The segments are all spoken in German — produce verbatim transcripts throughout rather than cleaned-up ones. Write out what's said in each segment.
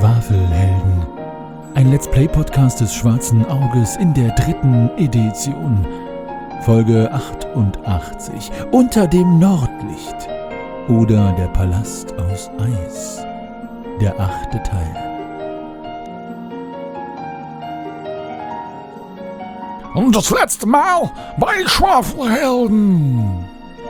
Schwafelhelden. Ein Let's Play-Podcast des Schwarzen Auges in der dritten Edition. Folge achtundachtzig. Unter dem Nordlicht. Oder der Palast aus Eis. Der achte Teil. Und das letzte Mal bei Schwafelhelden.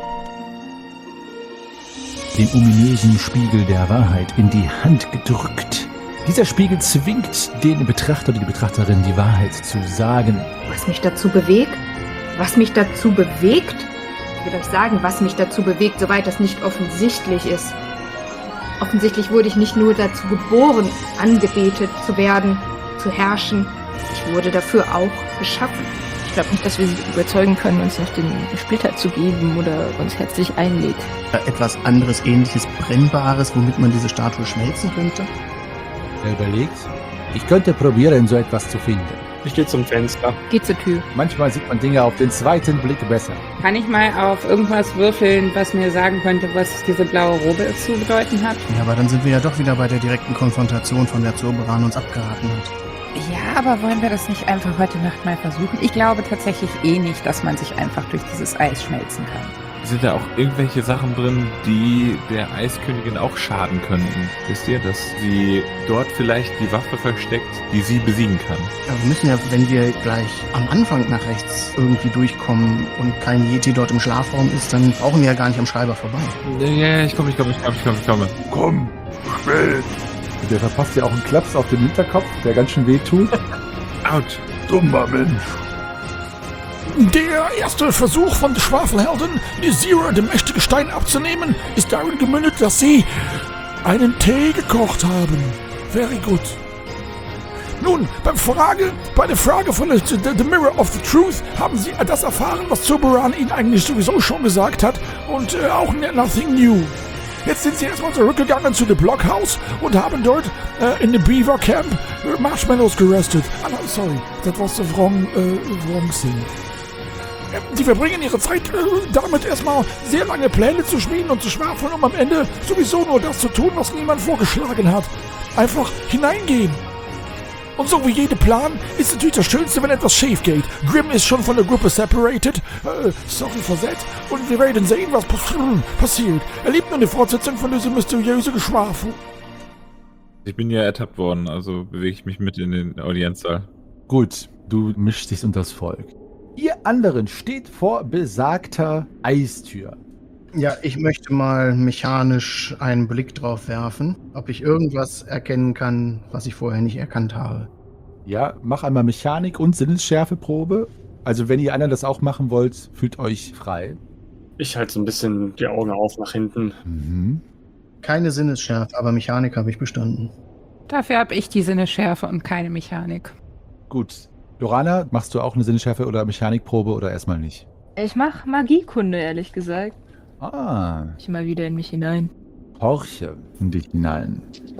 Den ominösen Spiegel der Wahrheit in die Hand gedrückt. Dieser Spiegel zwingt den Betrachter oder die Betrachterin, die Wahrheit zu sagen. Was mich dazu bewegt? Was mich dazu bewegt? Ich will euch sagen, was mich dazu bewegt, soweit das nicht offensichtlich ist. Offensichtlich wurde ich nicht nur dazu geboren, angebetet zu werden, zu herrschen. Ich wurde dafür auch geschaffen. Ich glaube nicht, dass wir sie überzeugen können, uns noch den Splitter zu geben oder uns herzlich einlädt. Etwas anderes, ähnliches, Brennbares, womit man diese Statue schmelzen könnte? Er überlegt, ich könnte probieren, so etwas zu finden. Ich gehe zum Fenster. Geh zur Tür. Manchmal sieht man Dinge auf den zweiten Blick besser. Kann ich mal auf irgendwas würfeln, was mir sagen könnte, was diese blaue Robe zu bedeuten hat? Ja, aber dann sind wir ja doch wieder bei der direkten Konfrontation, von der Zurberan uns abgeraten hat. Ja, aber wollen wir das nicht einfach heute Nacht mal versuchen? Ich glaube tatsächlich eh nicht, dass man sich einfach durch dieses Eis schmelzen kann. Sind da auch irgendwelche Sachen drin, die der Eiskönigin auch schaden könnten? Wisst ihr, dass sie dort vielleicht die Waffe versteckt, die sie besiegen kann? Ja, wir müssen ja, wenn wir gleich am Anfang nach rechts irgendwie durchkommen und kein Yeti dort im Schlafraum ist, dann brauchen wir ja gar nicht am Schreiber vorbei. Ja, ja, ich komme, ich komme, ich komme, ich komme, ich komme. Komm, schnell! Der verpasst ja auch einen Klaps auf den Hinterkopf, der ganz schön weh tut. Autsch! Dummer Mensch! Der erste Versuch von den Schwafelhelden, die Zero, dem mächtigen Stein abzunehmen, ist darin gemündet, dass sie einen Tee gekocht haben. Very good. Nun, beim Frage, bei der Frage von the, the, the Mirror of the Truth haben sie das erfahren, was Zurberan ihnen eigentlich sowieso schon gesagt hat und äh, auch nothing new. Jetzt sind sie erstmal zurückgegangen zu dem Blockhaus und haben dort äh, in dem Beaver Camp äh, Marshmallows geröstet. Ah, no, sorry, that was the wrong, äh, wrong thing. Äh, die verbringen ihre Zeit äh, damit erstmal sehr lange Pläne zu schmieden und zu schwafeln, um am Ende sowieso nur das zu tun, was niemand vorgeschlagen hat. Einfach hineingehen. Und so wie jeder Plan ist natürlich das Schönste, wenn etwas schief geht. Grimm ist schon von der Gruppe separated. Äh, sorry for that. Und wir werden sehen, was passiert. Er liebt nur eine Fortsetzung von diesem mysteriösen Geschwafel. Ich bin ja ertappt worden, also bewege ich mich mit in den Audienzsaal. Gut, du mischst dich unter das Volk. Ihr anderen steht vor besagter Eistür. Ja, ich möchte mal mechanisch einen Blick drauf werfen, ob ich irgendwas erkennen kann, was ich vorher nicht erkannt habe. Ja, mach einmal Mechanik und Sinnesschärfeprobe. Also wenn ihr anderen das auch machen wollt, fühlt euch frei. Ich halte so ein bisschen die Augen auf nach hinten. Mhm. Keine Sinnesschärfe, aber Mechanik habe ich bestanden. Dafür habe ich die Sinnesschärfe und keine Mechanik. Gut. Lorana, machst du auch eine Sinnesschärfe oder Mechanikprobe oder erstmal nicht? Ich mache Magiekunde, ehrlich gesagt. Ah. Ich mal wieder in mich hinein. Horche in dich hinein.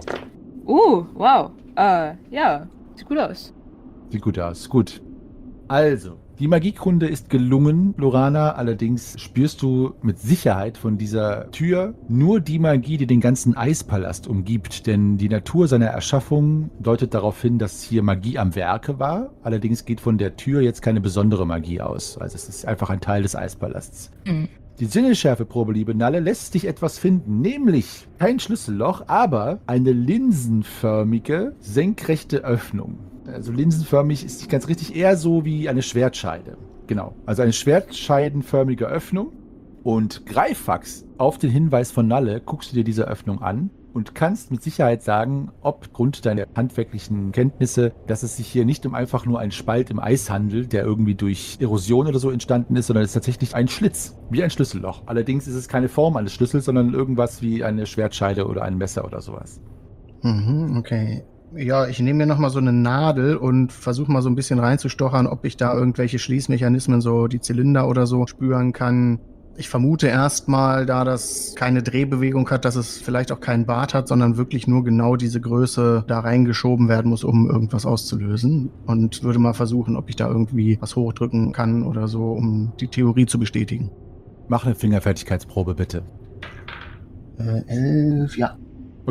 Uh, wow. Äh, ja. Sieht gut aus. Sieht gut aus. Gut. Also, die Magiekunde ist gelungen, Lorana. Allerdings spürst du mit Sicherheit von dieser Tür nur die Magie, die den ganzen Eispalast umgibt. Denn die Natur seiner Erschaffung deutet darauf hin, dass hier Magie am Werke war. Allerdings geht von der Tür jetzt keine besondere Magie aus. Also es ist einfach ein Teil des Eispalasts. Mhm. Die Sinnesschärfeprobe, liebe Nalle, lässt sich etwas finden, nämlich kein Schlüsselloch, aber eine linsenförmige, senkrechte Öffnung. Also linsenförmig ist nicht ganz richtig, eher so wie eine Schwertscheide. Genau, also eine schwertscheidenförmige Öffnung. Und Greifax, auf den Hinweis von Nalle, guckst du dir diese Öffnung an und kannst mit Sicherheit sagen, ob aufgrund deiner handwerklichen Kenntnisse, dass es sich hier nicht um einfach nur einen Spalt im Eis handelt, der irgendwie durch Erosion oder so entstanden ist, sondern es ist tatsächlich ein Schlitz, wie ein Schlüsselloch. Allerdings ist es keine Form eines Schlüssels, sondern irgendwas wie eine Schwertscheide oder ein Messer oder sowas. Mhm, okay. Ja, ich nehme mir nochmal so eine Nadel und versuche mal so ein bisschen reinzustochern, ob ich da irgendwelche Schließmechanismen, so die Zylinder oder so, spüren kann. Ich vermute erstmal, da das keine Drehbewegung hat, dass es vielleicht auch keinen Bart hat, sondern wirklich nur genau diese Größe da reingeschoben werden muss, um irgendwas auszulösen. Und würde mal versuchen, ob ich da irgendwie was hochdrücken kann oder so, um die Theorie zu bestätigen. Mach eine Fingerfertigkeitsprobe, bitte. Äh, elf, ja. Okay,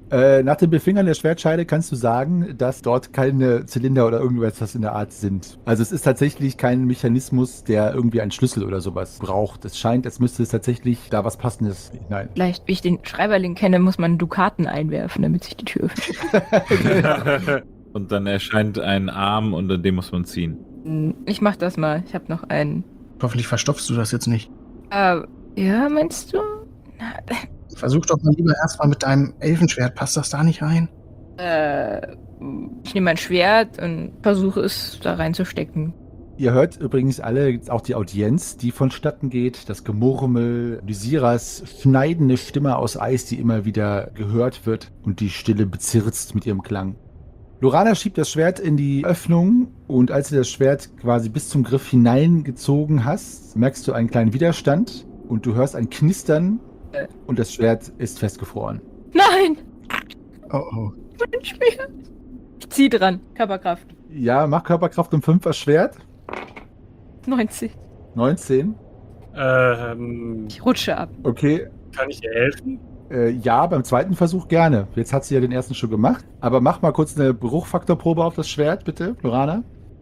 Äh, nach dem Befingern der Schwertscheide kannst du sagen, dass dort keine Zylinder oder irgendwas in der Art sind. Also es ist tatsächlich kein Mechanismus, der irgendwie einen Schlüssel oder sowas braucht. Es scheint, als müsste es tatsächlich da was Passendes hinein. Vielleicht, wie ich den Schreiberling kenne, muss man Dukaten einwerfen, damit sich die Tür öffnet. Und dann erscheint ein Arm und an dem muss man ziehen. Ich mach das mal. Ich habe noch einen. Hoffentlich verstopfst du das jetzt nicht. Äh, ja, meinst du? Na, Versuch doch mal lieber erstmal mit deinem Elfenschwert. Passt das da nicht rein? äh, ich nehme mein Schwert und versuche es da reinzustecken. Ihr hört übrigens alle auch die Audienz, die vonstatten geht, das Gemurmel, Lysiras schneidende Stimme aus Eis, die immer wieder gehört wird und die Stille bezirzt mit ihrem Klang. Lorana schiebt das Schwert in die Öffnung und als du das Schwert quasi bis zum Griff hineingezogen hast, merkst du einen kleinen Widerstand und du hörst ein Knistern Äh. und das Schwert ist festgefroren. Nein! Oh oh. Mein Schwert! Ich zieh dran. Körperkraft. Ja, mach Körperkraft um fünf das Schwert. neunzig. neunzehn. Ähm, Ich rutsche ab. Okay. kann ich ihr helfen? Äh, ja, beim zweiten Versuch gerne. Jetzt hat sie ja den ersten schon gemacht. Aber mach mal kurz eine Bruchfaktorprobe auf das Schwert, bitte, Lorana.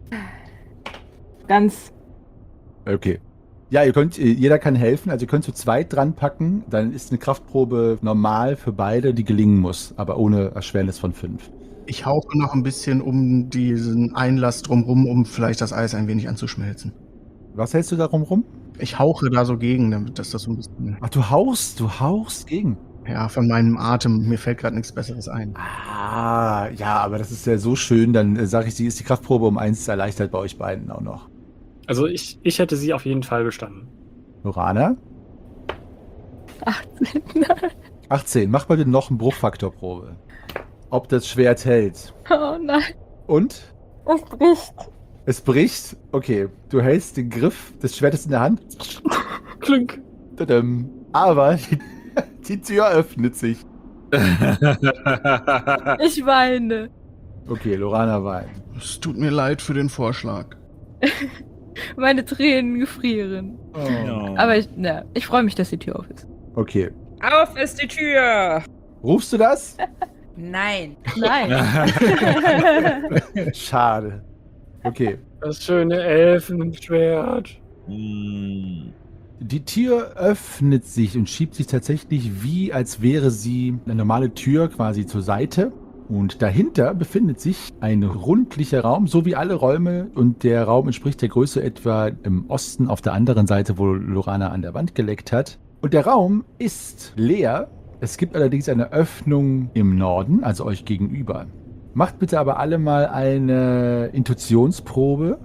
Ganz. Okay. Ja, ihr könnt, jeder kann helfen. Also ihr könnt zu zweit dran packen. Dann ist eine Kraftprobe normal für beide, die gelingen muss, aber ohne Erschwernis von fünf. Ich hauche noch ein bisschen um diesen Einlass drumrum, um vielleicht das Eis ein wenig anzuschmelzen. Was hältst du darum rum? Ich hauche da so gegen, damit das das so ein bisschen... Ach, du haust, du haust gegen. Ja, von meinem Atem. Mir fällt gerade nichts Besseres ein. Ah, ja, aber das ist ja so schön. Dann äh, sage ich, sie ist die Kraftprobe um eins erleichtert bei euch beiden auch noch. Also ich, ich hätte sie auf jeden Fall bestanden. Lorana? achtzehn. Nein. achtzehn. Mach bitte noch eine Bruchfaktorprobe. Ob das Schwert hält. Oh nein. Und? Es bricht. Es bricht. Okay, du hältst den Griff des Schwertes in der Hand. Klünk. Tadam. Aber die, die Tür öffnet sich. Ich weine. Okay, Lorana weint. Es tut mir leid für den Vorschlag. Meine Tränen gefrieren. Oh. Aber ich, na, ich freue mich, dass die Tür auf ist. Okay. Auf ist die Tür! Rufst du das? Nein. Nein. Schade. Okay. Das schöne Elfenschwert. Hm. Die Tür öffnet sich und schiebt sich tatsächlich wie, als wäre sie eine normale Tür quasi zur Seite. Und dahinter befindet sich ein rundlicher Raum, so wie alle Räume. Und der Raum entspricht der Größe etwa im Osten auf der anderen Seite, wo Lorana an der Wand geleckt hat. Und der Raum ist leer. Es gibt allerdings eine Öffnung im Norden, also euch gegenüber. Macht bitte aber alle mal eine Intuitionsprobe.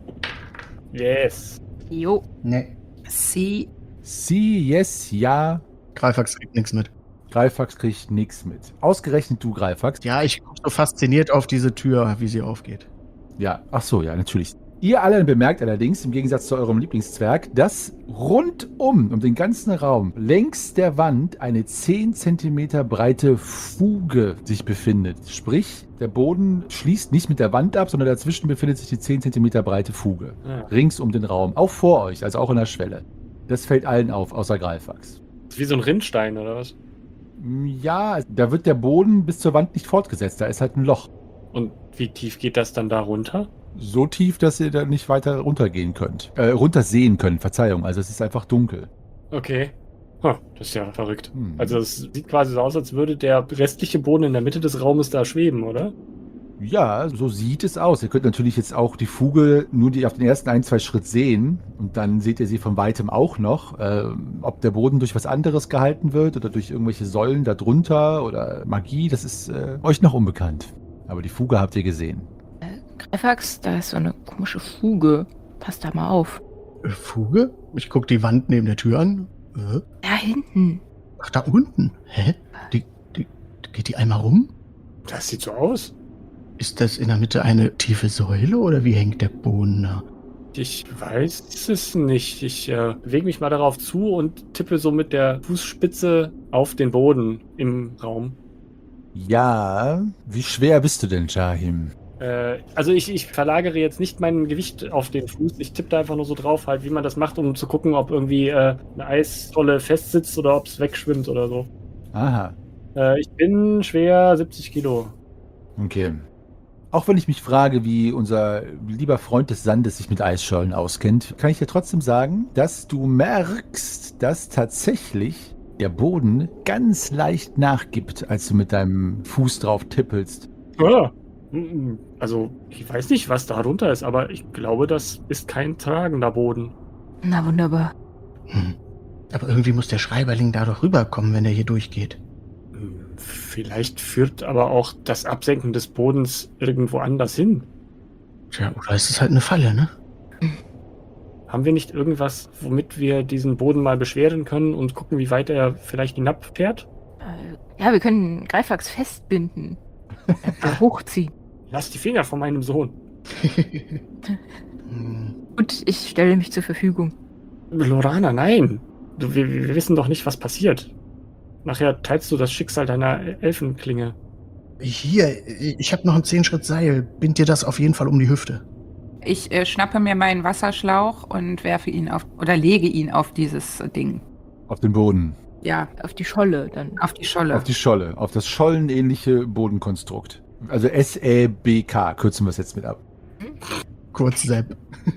Yes. Jo. Nee. Sie. Sie, yes, ja. Greifax kriegt nichts mit. Greifax kriegt nichts mit. Ausgerechnet du, Greifax. Ja, ich gucke so fasziniert auf diese Tür, wie sie aufgeht. Ja, ach so, ja, natürlich. Ihr alle bemerkt allerdings, im Gegensatz zu eurem Lieblingszwerg, dass rundum, um den ganzen Raum, längs der Wand eine zehn Zentimeter breite Fuge sich befindet. Sprich, der Boden schließt nicht mit der Wand ab, sondern dazwischen befindet sich die zehn Zentimeter breite Fuge. Ja. Rings um den Raum, auch vor euch, also auch an der Schwelle. Das fällt allen auf, außer Greifax. Ist wie so ein Rinnstein, oder was? Ja, da wird der Boden bis zur Wand nicht fortgesetzt, da ist halt ein Loch. Und wie tief geht das dann da runter? So tief, dass ihr da nicht weiter runtergehen könnt. Äh, runtersehen könnt, Verzeihung. Also es ist einfach dunkel. Okay. Huh, das ist ja verrückt. Hm. Also es sieht quasi so aus, als würde der restliche Boden in der Mitte des Raumes da schweben, oder? Ja, so sieht es aus. Ihr könnt natürlich jetzt auch die Fuge nur die auf den ersten ein, zwei Schritt sehen. Und dann seht ihr sie von weitem auch noch. Ähm, ob der Boden durch was anderes gehalten wird oder durch irgendwelche Säulen da drunter oder Magie, das ist äh, euch noch unbekannt. Aber die Fuge habt ihr gesehen. Greifax, da ist so eine komische Fuge. Pass da mal auf. Äh, Fuge? Ich gucke die Wand neben der Tür an. Äh? Da hinten. Ach, da unten. Hä? Die, die, geht die einmal rum? Das sieht so aus. Ist das in der Mitte eine tiefe Säule oder wie hängt der Boden da? Ich weiß es nicht. Ich äh, bewege mich mal darauf zu und tippe so mit der Fußspitze auf den Boden im Raum. Ja, wie schwer bist du denn, Jahim? Äh, also ich, ich verlagere jetzt nicht mein Gewicht auf den Fuß. Ich tippe da einfach nur so drauf, halt, wie man das macht, um zu gucken, ob irgendwie äh, eine Eisrolle festsitzt oder ob es wegschwimmt oder so. Aha. Äh, ich bin schwer siebzig Kilo. Okay. Auch wenn ich mich frage, wie unser lieber Freund des Sandes sich mit Eisschollen auskennt, kann ich dir trotzdem sagen, dass du merkst, dass tatsächlich der Boden ganz leicht nachgibt, als du mit deinem Fuß drauf tippelst. Ah, mm, also, ich weiß nicht, was da drunter ist, aber ich glaube, das ist kein tragender Boden. Na wunderbar. Hm. Aber irgendwie muss der Schreiberling da doch rüberkommen, wenn er hier durchgeht. Hm, Vielleicht führt aber auch das Absenken des Bodens irgendwo anders hin. Tja, oder ist es halt eine Falle, ne? Haben wir nicht irgendwas, womit wir diesen Boden mal beschweren können und gucken, wie weit er vielleicht hinabfährt? Äh, ja, wir können Greifax festbinden. Äh, hochziehen. Lass die Finger von meinem Sohn. Hm. Gut, ich stelle mich zur Verfügung. Lorana, nein. Du, wir, wir wissen doch nicht, was passiert. Nachher teilst du das Schicksal deiner Elfenklinge. Hier, ich habe noch ein zehn Schritt Seil. Bind dir das auf jeden Fall um die Hüfte. Ich äh, schnappe mir meinen Wasserschlauch und werfe ihn auf, oder lege ihn auf dieses äh, Ding. Auf den Boden. Ja, Auf die Scholle dann. auf die Scholle. Auf die Scholle. Auf das schollenähnliche Bodenkonstrukt. Also S Ä B K, kürzen wir es jetzt mit ab. Kurz Sepp.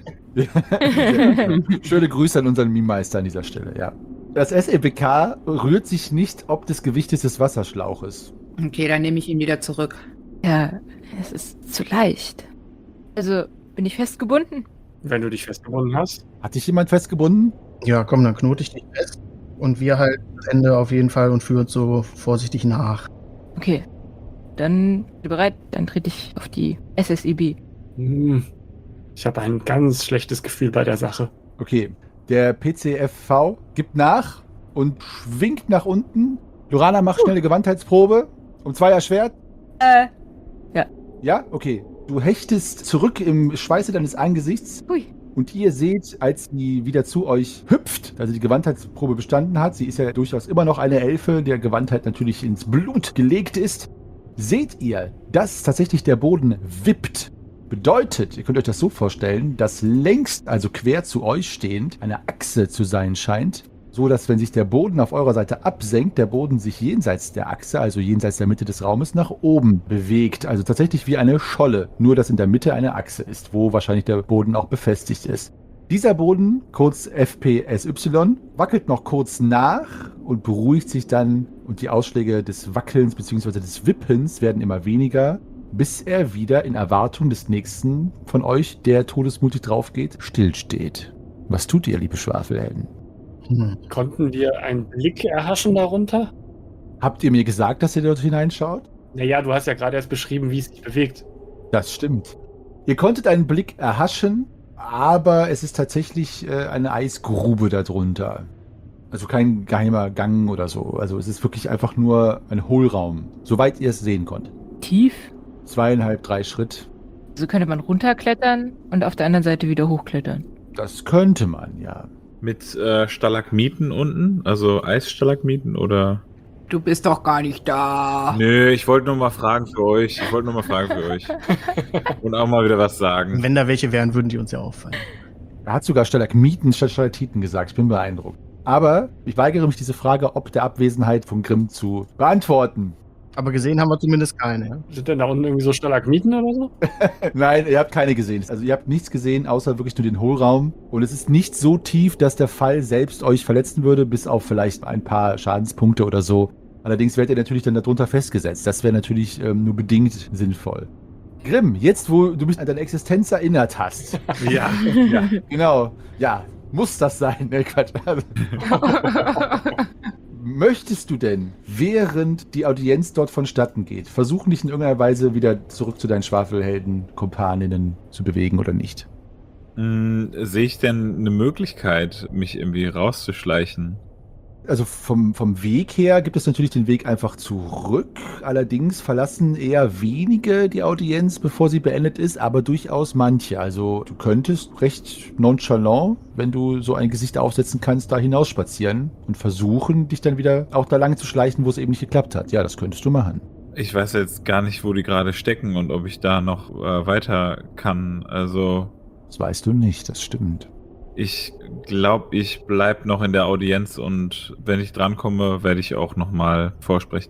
Schöne Grüße an unseren Meme-Meister an dieser Stelle, ja. Das S Ä B K rührt sich nicht ob des Gewichtes des Wasserschlauches. Okay, dann nehme ich ihn wieder zurück. Ja, es ist zu leicht. Also, bin ich festgebunden? Wenn du dich festgebunden hast. Hat dich jemand festgebunden? Ja, komm, dann knote ich dich fest. Und wir halt das Ende auf jeden Fall und führt so vorsichtig nach. Okay. Dann bin ich bereit, dann trete ich auf die S S I B. Hm. Ich habe ein ganz schlechtes Gefühl bei der Sache. Okay. Der P C F V gibt nach und schwingt nach unten. Lorana macht schnelle Gewandtheitsprobe. Um zwei erschwert. Äh. Ja. Ja? Okay. Du hechtest zurück im Schweiße deines Angesichts. Hui. Und ihr seht, als sie wieder zu euch hüpft, also die Gewandheitsprobe bestanden hat, sie ist ja durchaus immer noch eine Elfe, der Gewandtheit natürlich ins Blut gelegt ist, seht ihr, dass tatsächlich der Boden wippt. Bedeutet, ihr könnt euch das so vorstellen, dass längst, also quer zu euch stehend, eine Achse zu sein scheint, so dass, wenn sich der Boden auf eurer Seite absenkt, der Boden sich jenseits der Achse, also jenseits der Mitte des Raumes, nach oben bewegt. Also tatsächlich wie eine Scholle, nur dass in der Mitte eine Achse ist, wo wahrscheinlich der Boden auch befestigt ist. Dieser Boden, kurz F P S Y, wackelt noch kurz nach und beruhigt sich dann und die Ausschläge des Wackelns bzw. des Wippens werden immer weniger, bis er wieder in Erwartung des nächsten von euch, der todesmutig draufgeht, stillsteht. Was tut ihr, liebe Schwafelhelden? Hm. Konnten wir einen Blick erhaschen darunter? Habt ihr mir gesagt, dass ihr dort hineinschaut? Naja, du hast ja gerade erst beschrieben, wie es sich bewegt. Das stimmt. Ihr konntet einen Blick erhaschen, aber es ist tatsächlich äh, eine Eisgrube darunter. Also kein geheimer Gang oder so. Also es ist wirklich einfach nur ein Hohlraum, soweit ihr es sehen konntet. Tief. Zweieinhalb, drei Schritt. So könnte man runterklettern und auf der anderen Seite wieder hochklettern. Das könnte man, ja. Mit äh, Stalagmiten unten? Also Eisstalagmiten oder? Du bist doch gar nicht da. Nö, ich wollte nur mal fragen für euch. Ich wollte nur mal fragen für euch. Und auch mal wieder was sagen. Wenn da welche wären, würden die uns ja auffallen. Er hat sogar Stalagmiten statt Stalaktiten gesagt. Ich bin beeindruckt. Aber ich weigere mich, diese Frage ob der Abwesenheit von Grimm zu beantworten. Aber gesehen haben wir zumindest keine. Ja? Sind denn da unten irgendwie so Stalagmiten oder so? Nein, ihr habt keine gesehen. Also ihr habt nichts gesehen, außer wirklich nur den Hohlraum. Und es ist nicht so tief, dass der Fall selbst euch verletzen würde, bis auf vielleicht ein paar Schadenspunkte oder so. Allerdings werdet ihr natürlich dann darunter festgesetzt. Das wäre natürlich ähm, nur bedingt sinnvoll. Grimm, jetzt wo du mich an deine Existenz erinnert hast. Ja. Ja, genau. Ja, muss das sein. Ne, Quatsch. Möchtest du denn, während die Audienz dort vonstatten geht, versuchen, dich in irgendeiner Weise wieder zurück zu deinen Schwafelhelden-Kompaninnen zu bewegen oder nicht? Hm, sehe ich denn eine Möglichkeit, mich irgendwie rauszuschleichen? Also vom, vom Weg her gibt es natürlich den Weg einfach zurück. Allerdings verlassen eher wenige die Audienz, bevor sie beendet ist, aber durchaus manche. Also du könntest recht nonchalant, wenn du so ein Gesicht aufsetzen kannst, da hinausspazieren und versuchen, dich dann wieder auch da lang zu schleichen, wo es eben nicht geklappt hat. Ja, das könntest du machen. Ich weiß jetzt gar nicht, wo die gerade stecken und ob ich da noch äh, weiter kann. Also Das weißt du nicht, das stimmt. ich glaube, ich bleib noch in der Audienz und wenn ich drankomme, werde ich auch nochmal vorsprechen.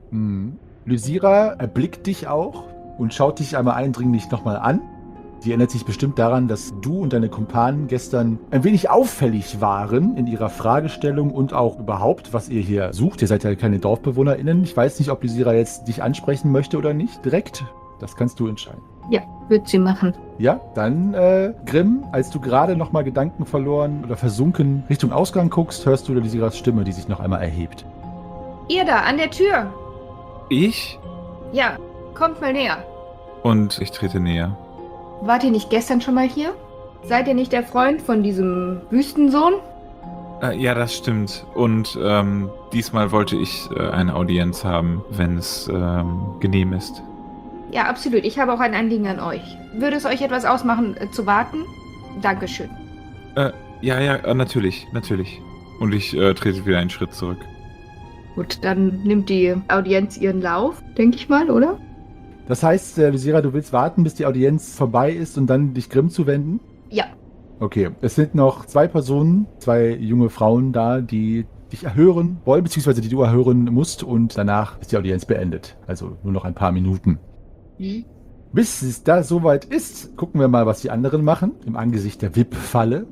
Hm. Lysira erblickt dich auch und schaut dich einmal eindringlich nochmal an. Sie erinnert sich bestimmt daran, dass du und deine Kumpanen gestern ein wenig auffällig waren in ihrer Fragestellung und auch überhaupt, was ihr hier sucht. Ihr seid ja keine DorfbewohnerInnen. Ich weiß nicht, ob Lysira jetzt dich ansprechen möchte oder nicht direkt. Das kannst du entscheiden. Ja, wird sie machen. Ja, dann, äh, Grimm, als du gerade nochmal Gedanken verloren oder versunken Richtung Ausgang guckst, hörst du Lysiras Stimme, die sich noch einmal erhebt. Ihr da, an der Tür. Ich? Ja, kommt mal näher. Und ich trete näher. Wart ihr nicht gestern schon mal hier? Seid ihr nicht der Freund von diesem Wüstensohn? Äh, ja, das stimmt. Und ähm, diesmal wollte ich äh, eine Audienz haben, wenn es ähm, genehm ist. Ja, absolut. Ich habe auch ein Anliegen an euch. Würde es euch etwas ausmachen, äh, zu warten? Dankeschön. Äh, ja, ja, äh, natürlich, natürlich. Und ich äh, trete wieder einen Schritt zurück. Gut, dann nimmt die Audienz ihren Lauf, denke ich mal, oder? Das heißt, äh, Lysira, du willst warten, bis die Audienz vorbei ist und dann dich Grimm zuwenden? Ja. Okay, es sind noch zwei Personen, zwei junge Frauen da, die dich erhören wollen, beziehungsweise die du erhören musst und danach ist die Audienz beendet. Also nur noch ein paar Minuten. Mhm. Bis es da soweit ist, gucken wir mal, was die anderen machen, im Angesicht der W I P-Falle.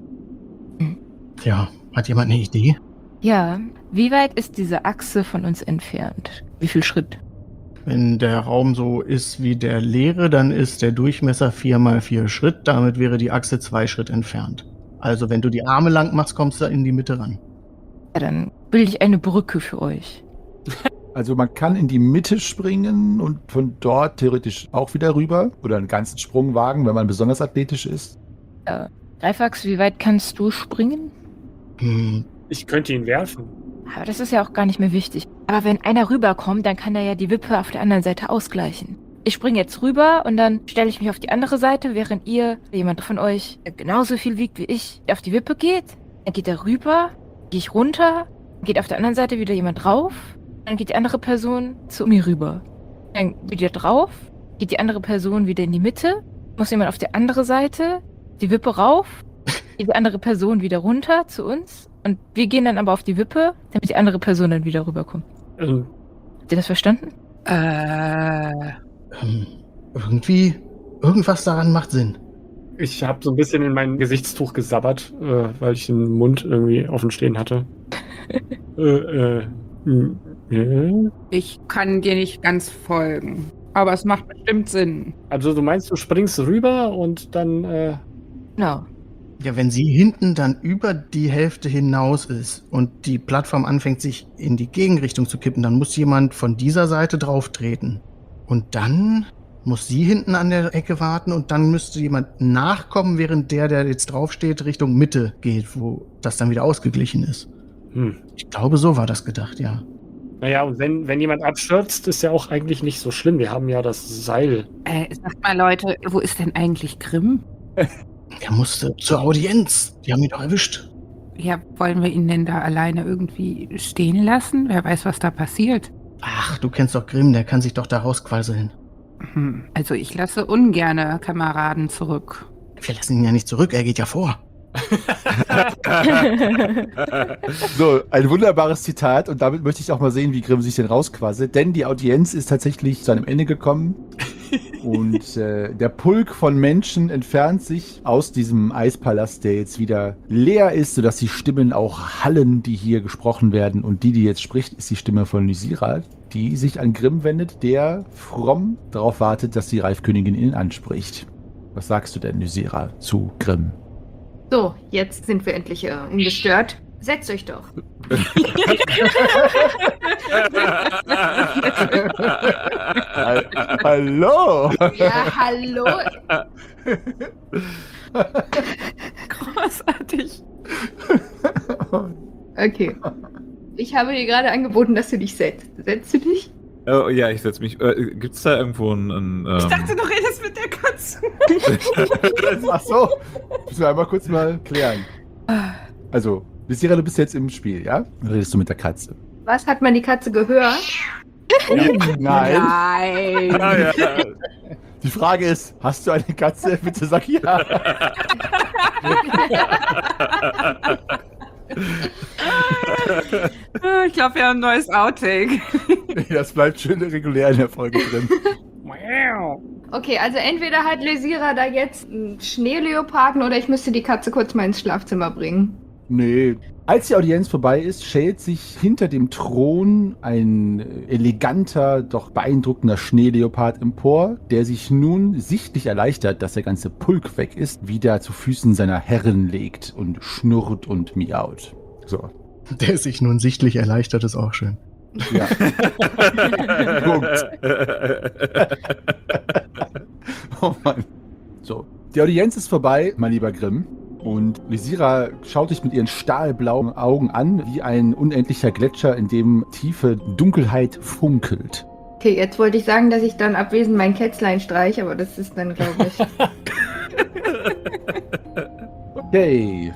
Ja, hat jemand eine Idee? Ja, wie weit ist diese Achse von uns entfernt? Wie viel Schritt? Wenn der Raum so ist wie der leere, dann ist der Durchmesser vier mal vier Schritt. Damit wäre die Achse zwei Schritt entfernt. Also wenn du die Arme lang machst, kommst du in die Mitte ran. Ja, dann bilde ich eine Brücke für euch. Also man kann in die Mitte springen und von dort theoretisch auch wieder rüber oder einen ganzen Sprung wagen, wenn man besonders athletisch ist. Ja. Greifax, wie weit kannst du springen? Hm, Ich könnte ihn werfen. Aber das ist ja auch gar nicht mehr wichtig. Aber wenn einer rüberkommt, dann kann er ja die Wippe auf der anderen Seite ausgleichen. Ich springe jetzt rüber und dann stelle ich mich auf die andere Seite, während ihr, jemand von euch, der genauso viel wiegt wie ich, auf die Wippe geht. Dann geht er rüber, gehe ich runter, geht auf der anderen Seite wieder jemand drauf, dann geht die andere Person zu mir rüber. Dann wieder drauf, geht die andere Person wieder in die Mitte, muss jemand auf die andere Seite, die Wippe rauf, geht die andere Person wieder runter zu uns. Und wir gehen dann aber auf die Wippe, damit die andere Person dann wieder rüberkommt. Ähm, Habt ihr das verstanden? Äh, ähm, irgendwie, irgendwas daran macht Sinn. ich habe so ein bisschen in mein Gesichtstuch gesabbert, äh, weil ich den Mund irgendwie offen stehen hatte. äh, äh, hm, äh. ich kann dir nicht ganz folgen. Aber es macht bestimmt Sinn. Also du meinst, du springst rüber und dann... Äh, Genau. Ja, wenn sie hinten dann über die Hälfte hinaus ist und die Plattform anfängt, sich in die Gegenrichtung zu kippen, dann muss jemand von dieser Seite drauf treten. Und dann muss sie hinten an der Ecke warten und dann müsste jemand nachkommen, während der, der jetzt draufsteht, Richtung Mitte geht, wo das dann wieder ausgeglichen ist. hm. Ich glaube, so war das gedacht, ja. Naja, und wenn, wenn jemand abstürzt, ist ja auch eigentlich nicht so schlimm. Wir haben ja das Seil. Äh, sagt mal, Leute, wo ist denn eigentlich Grimm? Er musste zur Audienz. Die haben ihn doch erwischt. Ja, wollen wir ihn denn da alleine irgendwie stehen lassen? Wer weiß, was da passiert. Ach, du kennst doch Grimm, der kann sich doch da rausquasseln. Hm, also ich lasse ungerne Kameraden zurück. Wir lassen ihn ja nicht zurück, er geht ja vor. So, ein wunderbares Zitat und damit möchte ich auch mal sehen, wie Grimm sich denn rausquasselt, denn die Audienz ist tatsächlich zu einem Ende gekommen und äh, der Pulk von Menschen entfernt sich aus diesem Eispalast, der jetzt wieder leer ist, sodass die Stimmen auch hallen, die hier gesprochen werden, und die, die jetzt spricht, ist die Stimme von Lysira, die sich an Grimm wendet, der fromm darauf wartet, dass die Reifkönigin ihn anspricht. Was sagst du denn, Lysira, zu Grimm? So, jetzt sind wir endlich äh, ungestört. Setzt euch doch. Hallo! Ja, hallo. Großartig. Okay. Ich habe dir gerade angeboten, dass du dich setzt. Setzt du dich? Oh, ja, ich setze mich. Äh, Gibt es da irgendwo ein. ein ähm... Ich dachte, du redest mit der Katze. Ach so, müssen wir einmal kurz mal klären. Also, Lysira, du bist jetzt im Spiel, ja? Dann redest du mit der Katze. Was, hat man die Katze gehört? Oh, nein. Nein. Ah, ja. Die Frage ist, hast du eine Katze? Bitte sag ja. Ich glaube, wir haben ein neues Outtake. Das bleibt schön regulär in der Folge drin. Okay, also entweder hat Lesira da jetzt einen Schneeleoparden oder ich müsste die Katze kurz mal ins Schlafzimmer bringen. Nee. Als die Audienz vorbei ist, schält sich hinter dem Thron ein eleganter, doch beeindruckender Schneeleopard empor, der sich nun sichtlich erleichtert, dass der ganze Pulk weg ist, wieder zu Füßen seiner Herrin legt und schnurrt und miaut. So. Der sich nun sichtlich erleichtert, ist auch schön. Ja. Punkt. Oh Mann. So. Die Audienz ist vorbei, mein lieber Grimm. Und Lesira schaut dich mit ihren stahlblauen Augen an, wie ein unendlicher Gletscher, in dem tiefe Dunkelheit funkelt. Okay, jetzt wollte ich sagen, dass ich dann abwesend mein Kätzlein streiche, aber das ist dann, glaube ich... Okay.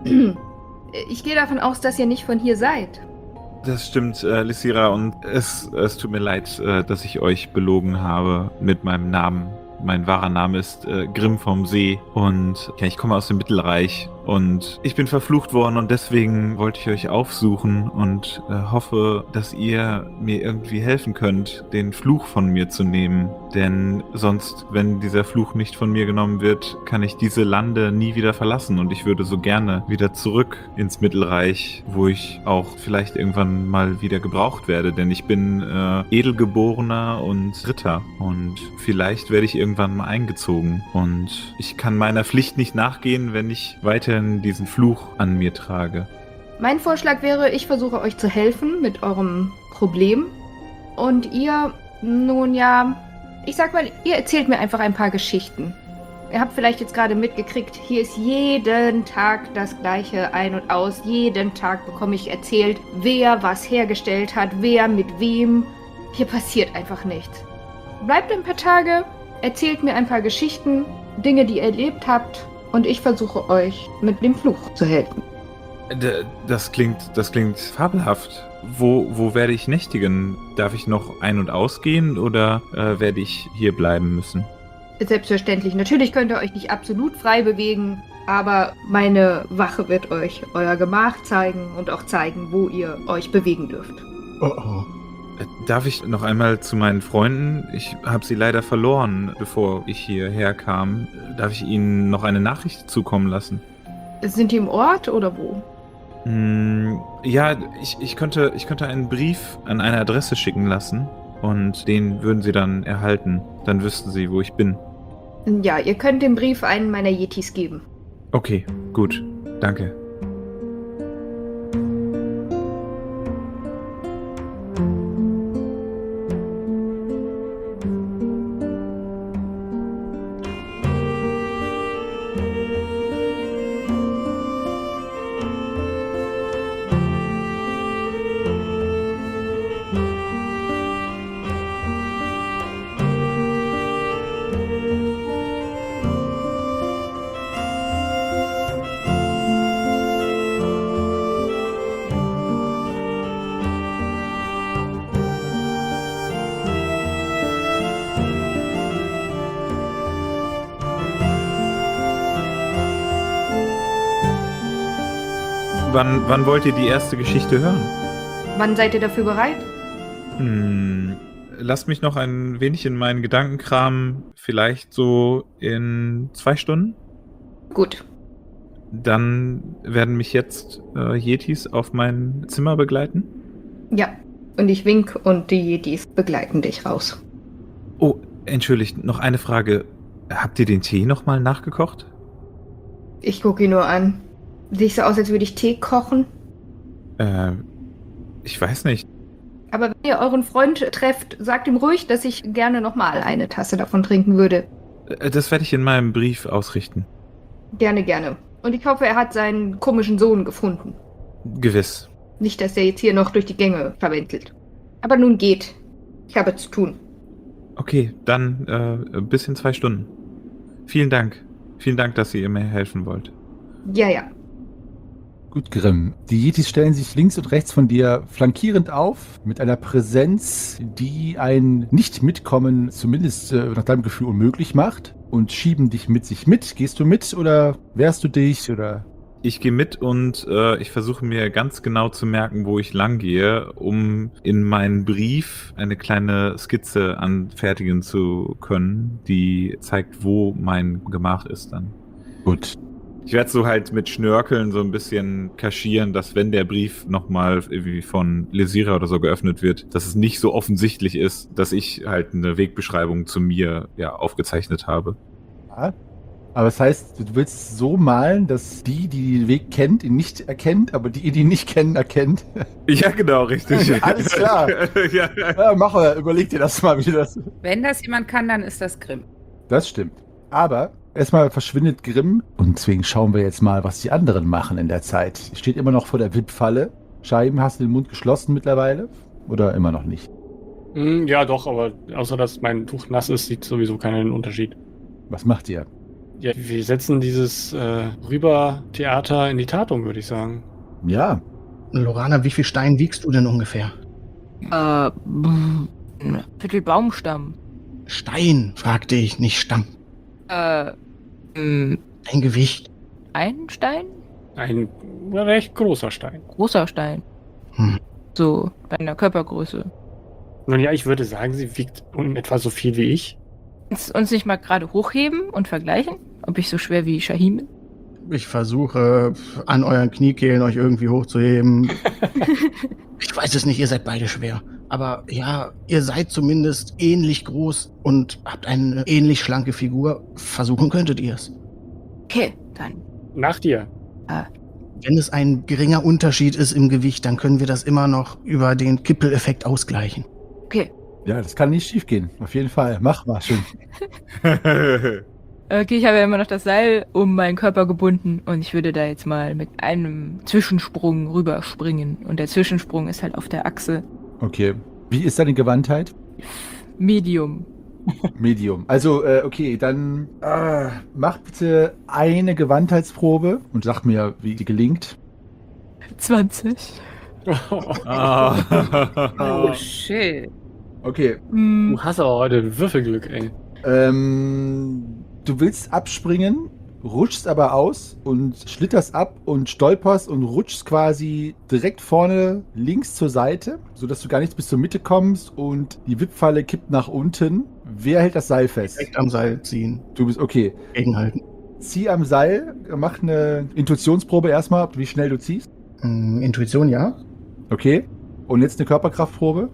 Ich gehe davon aus, dass ihr nicht von hier seid. Das stimmt, äh, Lesira, und es, es tut mir leid, äh, dass ich euch belogen habe mit meinem Namen. Mein wahrer Name ist äh, Grimm vom See und ja, ich komme aus dem Mittelreich und ich bin verflucht worden und deswegen wollte ich euch aufsuchen und äh, hoffe, dass ihr mir irgendwie helfen könnt, den Fluch von mir zu nehmen. Denn sonst, wenn dieser Fluch nicht von mir genommen wird, kann ich diese Lande nie wieder verlassen und ich würde so gerne wieder zurück ins Mittelreich, wo ich auch vielleicht irgendwann mal wieder gebraucht werde, denn ich bin äh, Edelgeborener und Ritter und vielleicht werde ich irgendwann irgendwann mal eingezogen und ich kann meiner Pflicht nicht nachgehen, wenn ich weiterhin diesen Fluch an mir trage. Mein Vorschlag wäre, ich versuche euch zu helfen mit eurem Problem und ihr, nun ja, ich sag mal, ihr erzählt mir einfach ein paar Geschichten. Ihr habt vielleicht jetzt gerade mitgekriegt, hier ist jeden Tag das Gleiche ein und aus. Jeden Tag bekomme ich erzählt, wer was hergestellt hat, wer mit wem. Hier passiert einfach nichts. Bleibt ein paar Tage, erzählt mir ein paar Geschichten, Dinge, die ihr erlebt habt, und ich versuche euch mit dem Fluch zu helfen. D- Das klingt, das klingt fabelhaft. Wo, wo werde ich nächtigen? Darf ich noch ein- und ausgehen oder äh, werde ich hier bleiben müssen? Selbstverständlich. Natürlich könnt ihr euch nicht absolut frei bewegen, aber meine Wache wird euch euer Gemach zeigen und auch zeigen, wo ihr euch bewegen dürft. Oh oh. Darf ich noch einmal zu meinen Freunden? Ich habe sie leider verloren, bevor ich hierher kam. Darf ich ihnen noch eine Nachricht zukommen lassen? Sind die im Ort oder wo? Hm, ja, ich, ich, könnte, ich könnte einen Brief an eine Adresse schicken lassen und den würden sie dann erhalten. Dann wüssten sie, wo ich bin. Ja, ihr könnt den Brief einen meiner Yetis geben. Okay, gut. Danke. Wann, wann wollt ihr die erste Geschichte hören? Wann seid ihr dafür bereit? Hm, lasst mich noch ein wenig in meinen Gedanken kramen. Vielleicht so in zwei Stunden? Gut. Dann werden mich jetzt äh, Yetis auf mein Zimmer begleiten. Ja. Und ich wink und die Yetis begleiten dich raus. Oh, entschuldigt, noch eine Frage. Habt ihr den Tee nochmal nachgekocht? Ich gucke ihn nur an. Sieht so aus, als würde ich Tee kochen. Äh, ich weiß nicht. Aber wenn ihr euren Freund trefft, sagt ihm ruhig, dass ich gerne nochmal eine Tasse davon trinken würde. Äh, Das werde ich in meinem Brief ausrichten. Gerne, gerne. Und ich hoffe, er hat seinen komischen Sohn gefunden. Gewiss. Nicht, dass er jetzt hier noch durch die Gänge verwentelt. Aber nun geht. Ich habe zu tun. Okay, dann äh, bis in zwei Stunden. Vielen Dank. Vielen Dank, dass ihr mir helfen wollt. Ja, ja. Gut, Grimm. Die Yetis stellen sich links und rechts von dir flankierend auf, mit einer Präsenz, die ein Nicht-Mitkommen zumindest äh, nach deinem Gefühl unmöglich macht, und schieben dich mit sich mit. Gehst du mit oder wehrst du dich oder? Ich gehe mit und äh, ich versuche mir ganz genau zu merken, wo ich lang gehe, um in meinen Brief eine kleine Skizze anfertigen zu können, die zeigt, wo mein Gemach ist dann. Gut. Ich werde so halt mit Schnörkeln so ein bisschen kaschieren, dass wenn der Brief nochmal irgendwie von Lesira oder so geöffnet wird, dass es nicht so offensichtlich ist, dass ich halt eine Wegbeschreibung zu mir ja aufgezeichnet habe. Ja. Aber das heißt, du willst so malen, dass die, die den Weg kennt, ihn nicht erkennt, aber die, die ihn nicht kennen, erkennt. Ja, genau, richtig. Alles klar. ja. Ja, mach mal, überleg dir das mal, wie das. Wenn das jemand kann, dann ist das Grimm. Das stimmt. Aber erstmal verschwindet Grimm und deswegen schauen wir jetzt mal, was die anderen machen in der Zeit. Steht immer noch vor der W I P-Falle. Scheiben, hast du den Mund geschlossen mittlerweile? Oder immer noch nicht? Mm, ja, doch, aber außer dass mein Tuch nass ist, sieht sowieso keinen Unterschied. Was macht ihr? Ja, wir setzen dieses äh, Rüber-Theater in die Tat um, würde ich sagen. Ja, Lorana, wie viel Stein wiegst du denn ungefähr? Äh, ein Viertel Baumstamm. Stein, fragte ich, nicht Stamm. Äh, mh, Ein Gewicht. ein Stein? Ein recht großer Stein. Großer Stein. Hm. So, bei einer Körpergröße. Nun ja, ich würde sagen, sie wiegt um etwa so viel wie ich. Uns, uns nicht mal gerade hochheben und vergleichen, ob ich so schwer wie Shahim bin? Ich versuche, an euren Kniekehlen euch irgendwie hochzuheben. Ich weiß es nicht, ihr seid beide schwer. Aber ja, ihr seid zumindest ähnlich groß und habt eine ähnlich schlanke Figur. Versuchen könntet ihr es. Okay, dann. Nach dir. Wenn es ein geringer Unterschied ist im Gewicht, dann können wir das immer noch über den Kippeleffekt ausgleichen. Okay. ja, das kann nicht schief gehen. Auf jeden Fall. Mach mal schön. Okay, ich habe ja immer noch das Seil um meinen Körper gebunden und ich würde da jetzt mal mit einem Zwischensprung rüberspringen. Und der Zwischensprung ist halt auf der Achse Okay. Wie ist deine Gewandtheit? Medium. Medium. Also, äh, okay, dann äh, mach bitte eine Gewandtheitsprobe und sag mir, wie die gelingt. zwanzig. Ah. Oh, shit. Okay. Mm, Du hast aber heute Würfelglück, ey. Ähm, du willst abspringen, rutschst aber aus und schlitterst ab und stolperst und rutschst quasi direkt vorne links zur Seite, sodass du gar nicht bis zur Mitte kommst und die Wippfalle kippt nach unten. Wer hält das Seil fest? Direkt am Seil ziehen, Du bist okay. gegenhalten. Zieh am Seil, mach eine Intuitionsprobe erstmal, wie schnell du ziehst. Hm, Intuition, ja. Okay. Und jetzt eine Körperkraftprobe.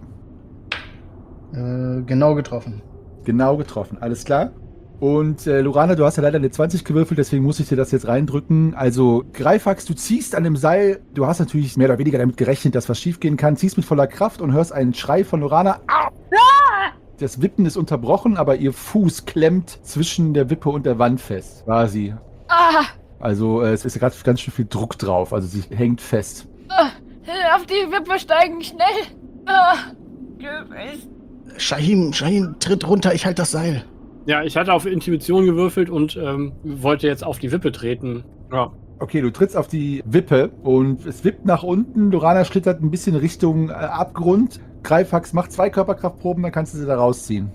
Äh, genau getroffen. Genau getroffen, alles klar. Und äh, Lorana, du hast ja leider eine zwanzig gewürfelt, deswegen muss ich dir das jetzt reindrücken. Also Greifax, du ziehst an dem Seil, du hast natürlich mehr oder weniger damit gerechnet, dass was schiefgehen kann, ziehst mit voller Kraft und hörst einen Schrei von Lorana. Au! Das Wippen ist unterbrochen, aber ihr Fuß klemmt zwischen der Wippe und der Wand fest, quasi. ah, Also äh, es ist gerade ganz schön viel Druck drauf, also sie hängt fest. ah, auf die Wippe steigen, schnell. Ah, Gewicht. Shahim, Shahim, tritt runter, ich halte das Seil. Ja, ich hatte auf Intuition gewürfelt und ähm, wollte jetzt auf die Wippe treten. Ja. Okay, du trittst auf die Wippe und es wippt nach unten. Lorana schlittert ein bisschen Richtung äh, Abgrund. Greifax macht zwei Körperkraftproben, dann kannst du sie da rausziehen.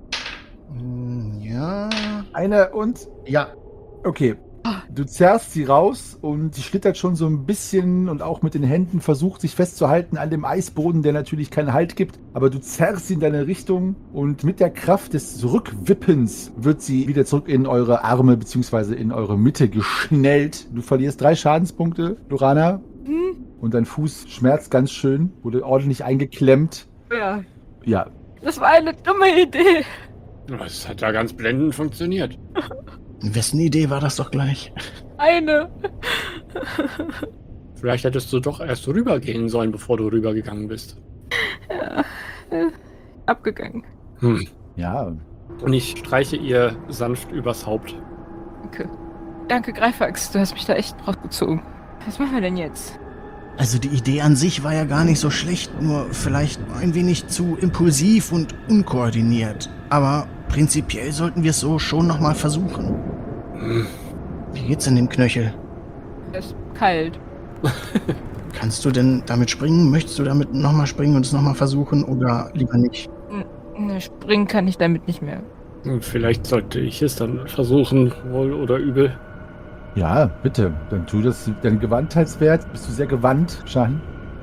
Hm, ja. Eine und... Ja. Okay. Du zerrst sie raus und sie schlittert schon so ein bisschen und auch mit den Händen versucht sich festzuhalten an dem Eisboden, der natürlich keinen Halt gibt. Aber du zerrst sie in deine Richtung und mit der Kraft des Rückwippens wird sie wieder zurück in eure Arme bzw. in eure Mitte geschnellt. Du verlierst drei Schadenspunkte, Lorana. Hm? Und dein Fuß schmerzt ganz schön, wurde ordentlich eingeklemmt. Ja, Ja, das war eine dumme Idee. Das hat ja ganz blendend funktioniert. Wessen Idee war das doch gleich? Eine. Vielleicht hättest du doch erst rübergehen sollen, bevor du rübergegangen bist. Ja, äh, abgegangen. Hm. ja. Und ich streiche ihr sanft übers Haupt. Okay. Danke, Greifax, du hast mich da echt rausgezogen. Was machen wir denn jetzt? Also die Idee an sich war ja gar nicht so schlecht, nur vielleicht ein wenig zu impulsiv und unkoordiniert. Aber prinzipiell sollten wir es so schon nochmal versuchen. Hm. Wie geht's in dem Knöchel? Er ist kalt. Kannst du denn damit springen? Möchtest du damit nochmal springen und es nochmal versuchen oder lieber nicht? Ne, springen kann ich damit nicht mehr. Und vielleicht sollte ich es dann versuchen, wohl oder übel. Ja, bitte. Dann tu das. Dein Gewandtheitswert. Bist du sehr gewandt, Shahin?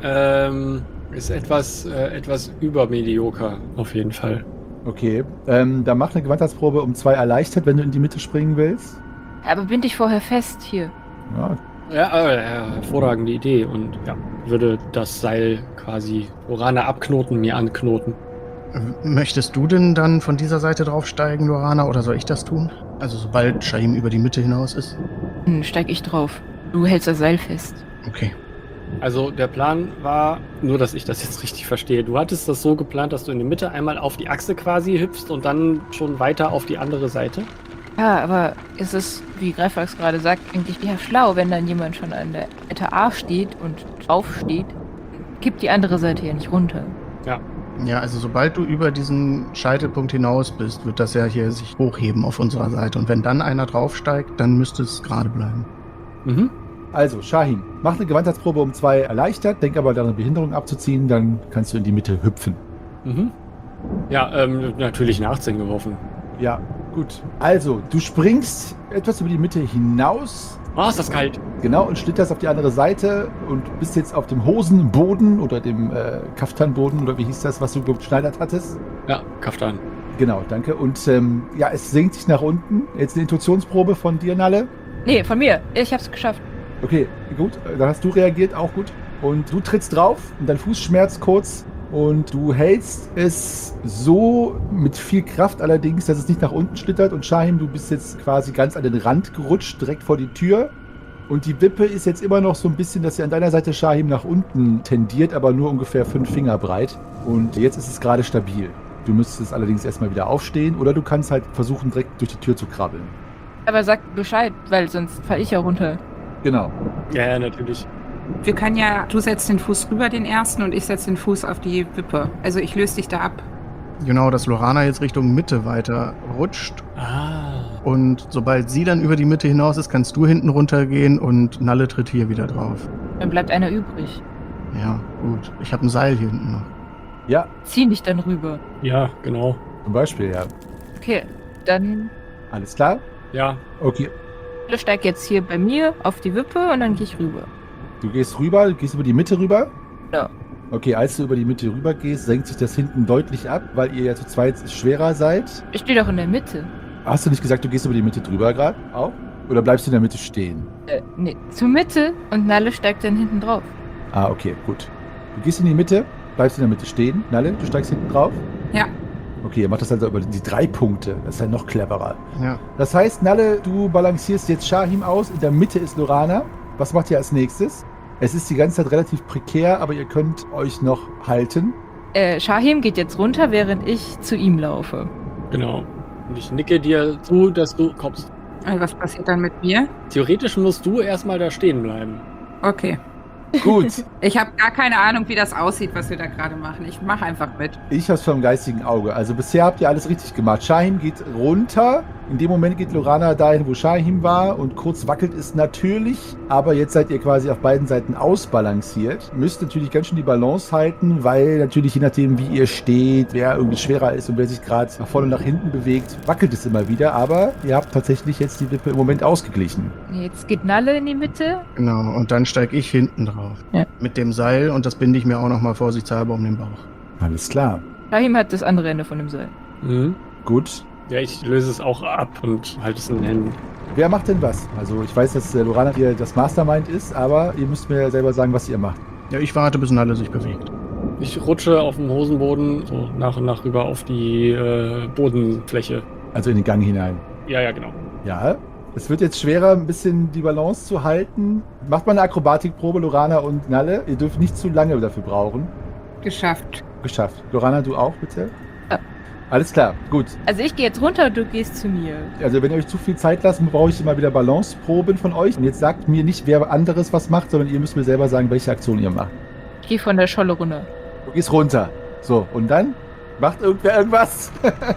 Ähm, ist etwas, äh, etwas übermedioker, auf jeden Fall. Okay. Ähm, dann mach eine Gewandtheitsprobe um zwei erleichtert, wenn du in die Mitte springen willst. Aber bind dich vorher fest hier. Ja, Ja, äh, hervorragende Idee. Und ja, würde das Seil quasi Lorana abknoten, mir anknoten. Möchtest du denn dann von dieser Seite draufsteigen, Lorana, oder soll ich das tun? Also sobald Shaim über die Mitte hinaus ist? Dann steig ich drauf. Du hältst das Seil fest. Okay. Also der Plan war, nur dass ich das jetzt richtig verstehe, du hattest das so geplant, dass du in die Mitte einmal auf die Achse quasi hüpfst und dann schon weiter auf die andere Seite? Ja, aber ist es, wie Greifax gerade sagt, eigentlich eher schlau, wenn dann jemand schon an der Seite A steht und drauf steht, kippt die andere Seite ja nicht runter. Ja. Ja, also sobald du über diesen Scheitelpunkt hinaus bist, wird das ja hier sich hochheben auf unserer Seite. Und wenn dann einer draufsteigt, dann müsste es gerade bleiben. Mhm. Also, Shahin, mach eine Gewandtheitsprobe um zwei erleichtert. Denk aber daran, Behinderung abzuziehen. Dann kannst du in die Mitte hüpfen. Mhm. Ja, ähm, natürlich eine achtzehn geworfen. Ja, gut. Also, du springst etwas über die Mitte hinaus. Oh, ist das kalt. Genau, und schlitterst auf die andere Seite und bist jetzt auf dem Hosenboden oder dem äh, Kaftanboden oder wie hieß das, was du geschneidert hattest? Ja, Kaftan. Genau, danke. Und ähm, ja, es senkt sich nach unten. Jetzt eine Intuitionsprobe von dir, Nalle. Nee, von mir. Ich hab's geschafft. Okay, gut. Dann hast du reagiert, auch gut. Und du trittst drauf und dein Fuß schmerzt kurz. Und du hältst es so mit viel Kraft allerdings, dass es nicht nach unten schlittert. Und Shahin, du bist jetzt quasi ganz an den Rand gerutscht, direkt vor die Tür. Und die Wippe ist jetzt immer noch so ein bisschen, dass sie an deiner Seite, Shahin, nach unten tendiert, aber nur ungefähr fünf Finger breit. Und jetzt ist es gerade stabil. Du müsstest allerdings erstmal wieder aufstehen oder du kannst halt versuchen, direkt durch die Tür zu krabbeln. Aber sag Bescheid, weil sonst fall ich ja runter. Genau. Ja, ja, natürlich. Wir können ja, du setzt den Fuß rüber, den ersten, und ich setze den Fuß auf die Wippe. Also ich löse dich da ab. Genau, dass Lorana jetzt Richtung Mitte weiter rutscht. Ah. Und sobald sie dann über die Mitte hinaus ist, kannst du hinten runtergehen und Nalle tritt hier wieder drauf. Dann bleibt einer übrig. Ja, gut. Ich habe ein Seil hier hinten noch. Ja, Zieh dich dann rüber. Ja, genau. zum Beispiel, ja. Okay, dann Alles klar? Ja. Okay. steig jetzt hier bei mir auf die Wippe und dann gehe ich rüber. Du gehst rüber, du gehst über die Mitte rüber. Ja. Okay, als du über die Mitte rüber gehst, senkt sich das hinten deutlich ab, weil ihr ja zu zweit schwerer seid. Ich stehe doch in der Mitte. Hast du nicht gesagt, du gehst über die Mitte drüber gerade auch? Oder bleibst du in der Mitte stehen? Äh, nee, zur Mitte und Nalle steigt dann hinten drauf. Ah, okay, gut. Du gehst in die Mitte, bleibst in der Mitte stehen. Nalle, du steigst hinten drauf? Ja. Okay, ihr macht das also über die drei Punkte. Das ist ja noch cleverer. Ja. Das heißt, Nalle, du balancierst jetzt Shahim aus. In der Mitte ist Lorana. Was macht ihr als nächstes? Es ist die ganze Zeit relativ prekär, aber ihr könnt euch noch halten. Äh, Shahim geht jetzt runter, während ich zu ihm laufe. Genau. Und ich nicke dir zu, dass du kommst. Also was passiert dann mit mir? Theoretisch musst du erstmal da stehen bleiben. Okay. Gut, Ich habe gar keine Ahnung, wie das aussieht, was wir da gerade machen. Ich mache einfach mit. ich hab's vom geistigen Auge. Also bisher habt ihr alles richtig gemacht. Shahim geht runter. In dem Moment geht Lorana dahin, wo Shahim war. Und kurz wackelt es natürlich. Aber jetzt seid ihr quasi auf beiden Seiten ausbalanciert. Müsst natürlich ganz schön die Balance halten, weil natürlich je nachdem, wie ihr steht, wer irgendwie schwerer ist und wer sich gerade nach vorne und nach hinten bewegt, wackelt es immer wieder. Aber ihr habt tatsächlich jetzt die Wippe im Moment ausgeglichen. Jetzt geht Nalle in die Mitte. Genau, und dann steige ich hinten drauf. Ja. Mit dem Seil, und das binde ich mir auch nochmal vorsichtshalber um den Bauch. Alles klar. Shahim hat das andere Ende von dem Seil. Mhm. Gut. Ja, ich löse es auch ab und halte es in den Händen. Wer macht denn was? Also ich weiß, dass äh, Lorana hier das Mastermind ist, aber ihr müsst mir selber sagen, was ihr macht. Ja, ich warte, bis Nalle sich bewegt. Ich rutsche auf dem Hosenboden so nach und nach rüber auf die äh, Bodenfläche. Also in den Gang hinein. Ja, ja, genau. Ja, es wird jetzt schwerer, ein bisschen die Balance zu halten. Macht mal eine Akrobatikprobe, Lorana und Nalle. Ihr dürft nicht zu lange dafür brauchen. Geschafft. Geschafft. Lorana, du auch, bitte? Ja. Alles klar, gut. Also ich gehe jetzt runter und du gehst zu mir. Also wenn ihr euch zu viel Zeit lasst, brauche ich immer wieder Balanceproben von euch. Und jetzt sagt mir nicht, wer anderes was macht, sondern ihr müsst mir selber sagen, welche Aktion ihr macht. Ich gehe von der Scholle runter. Du gehst runter. So, und dann? Macht irgendwer irgendwas?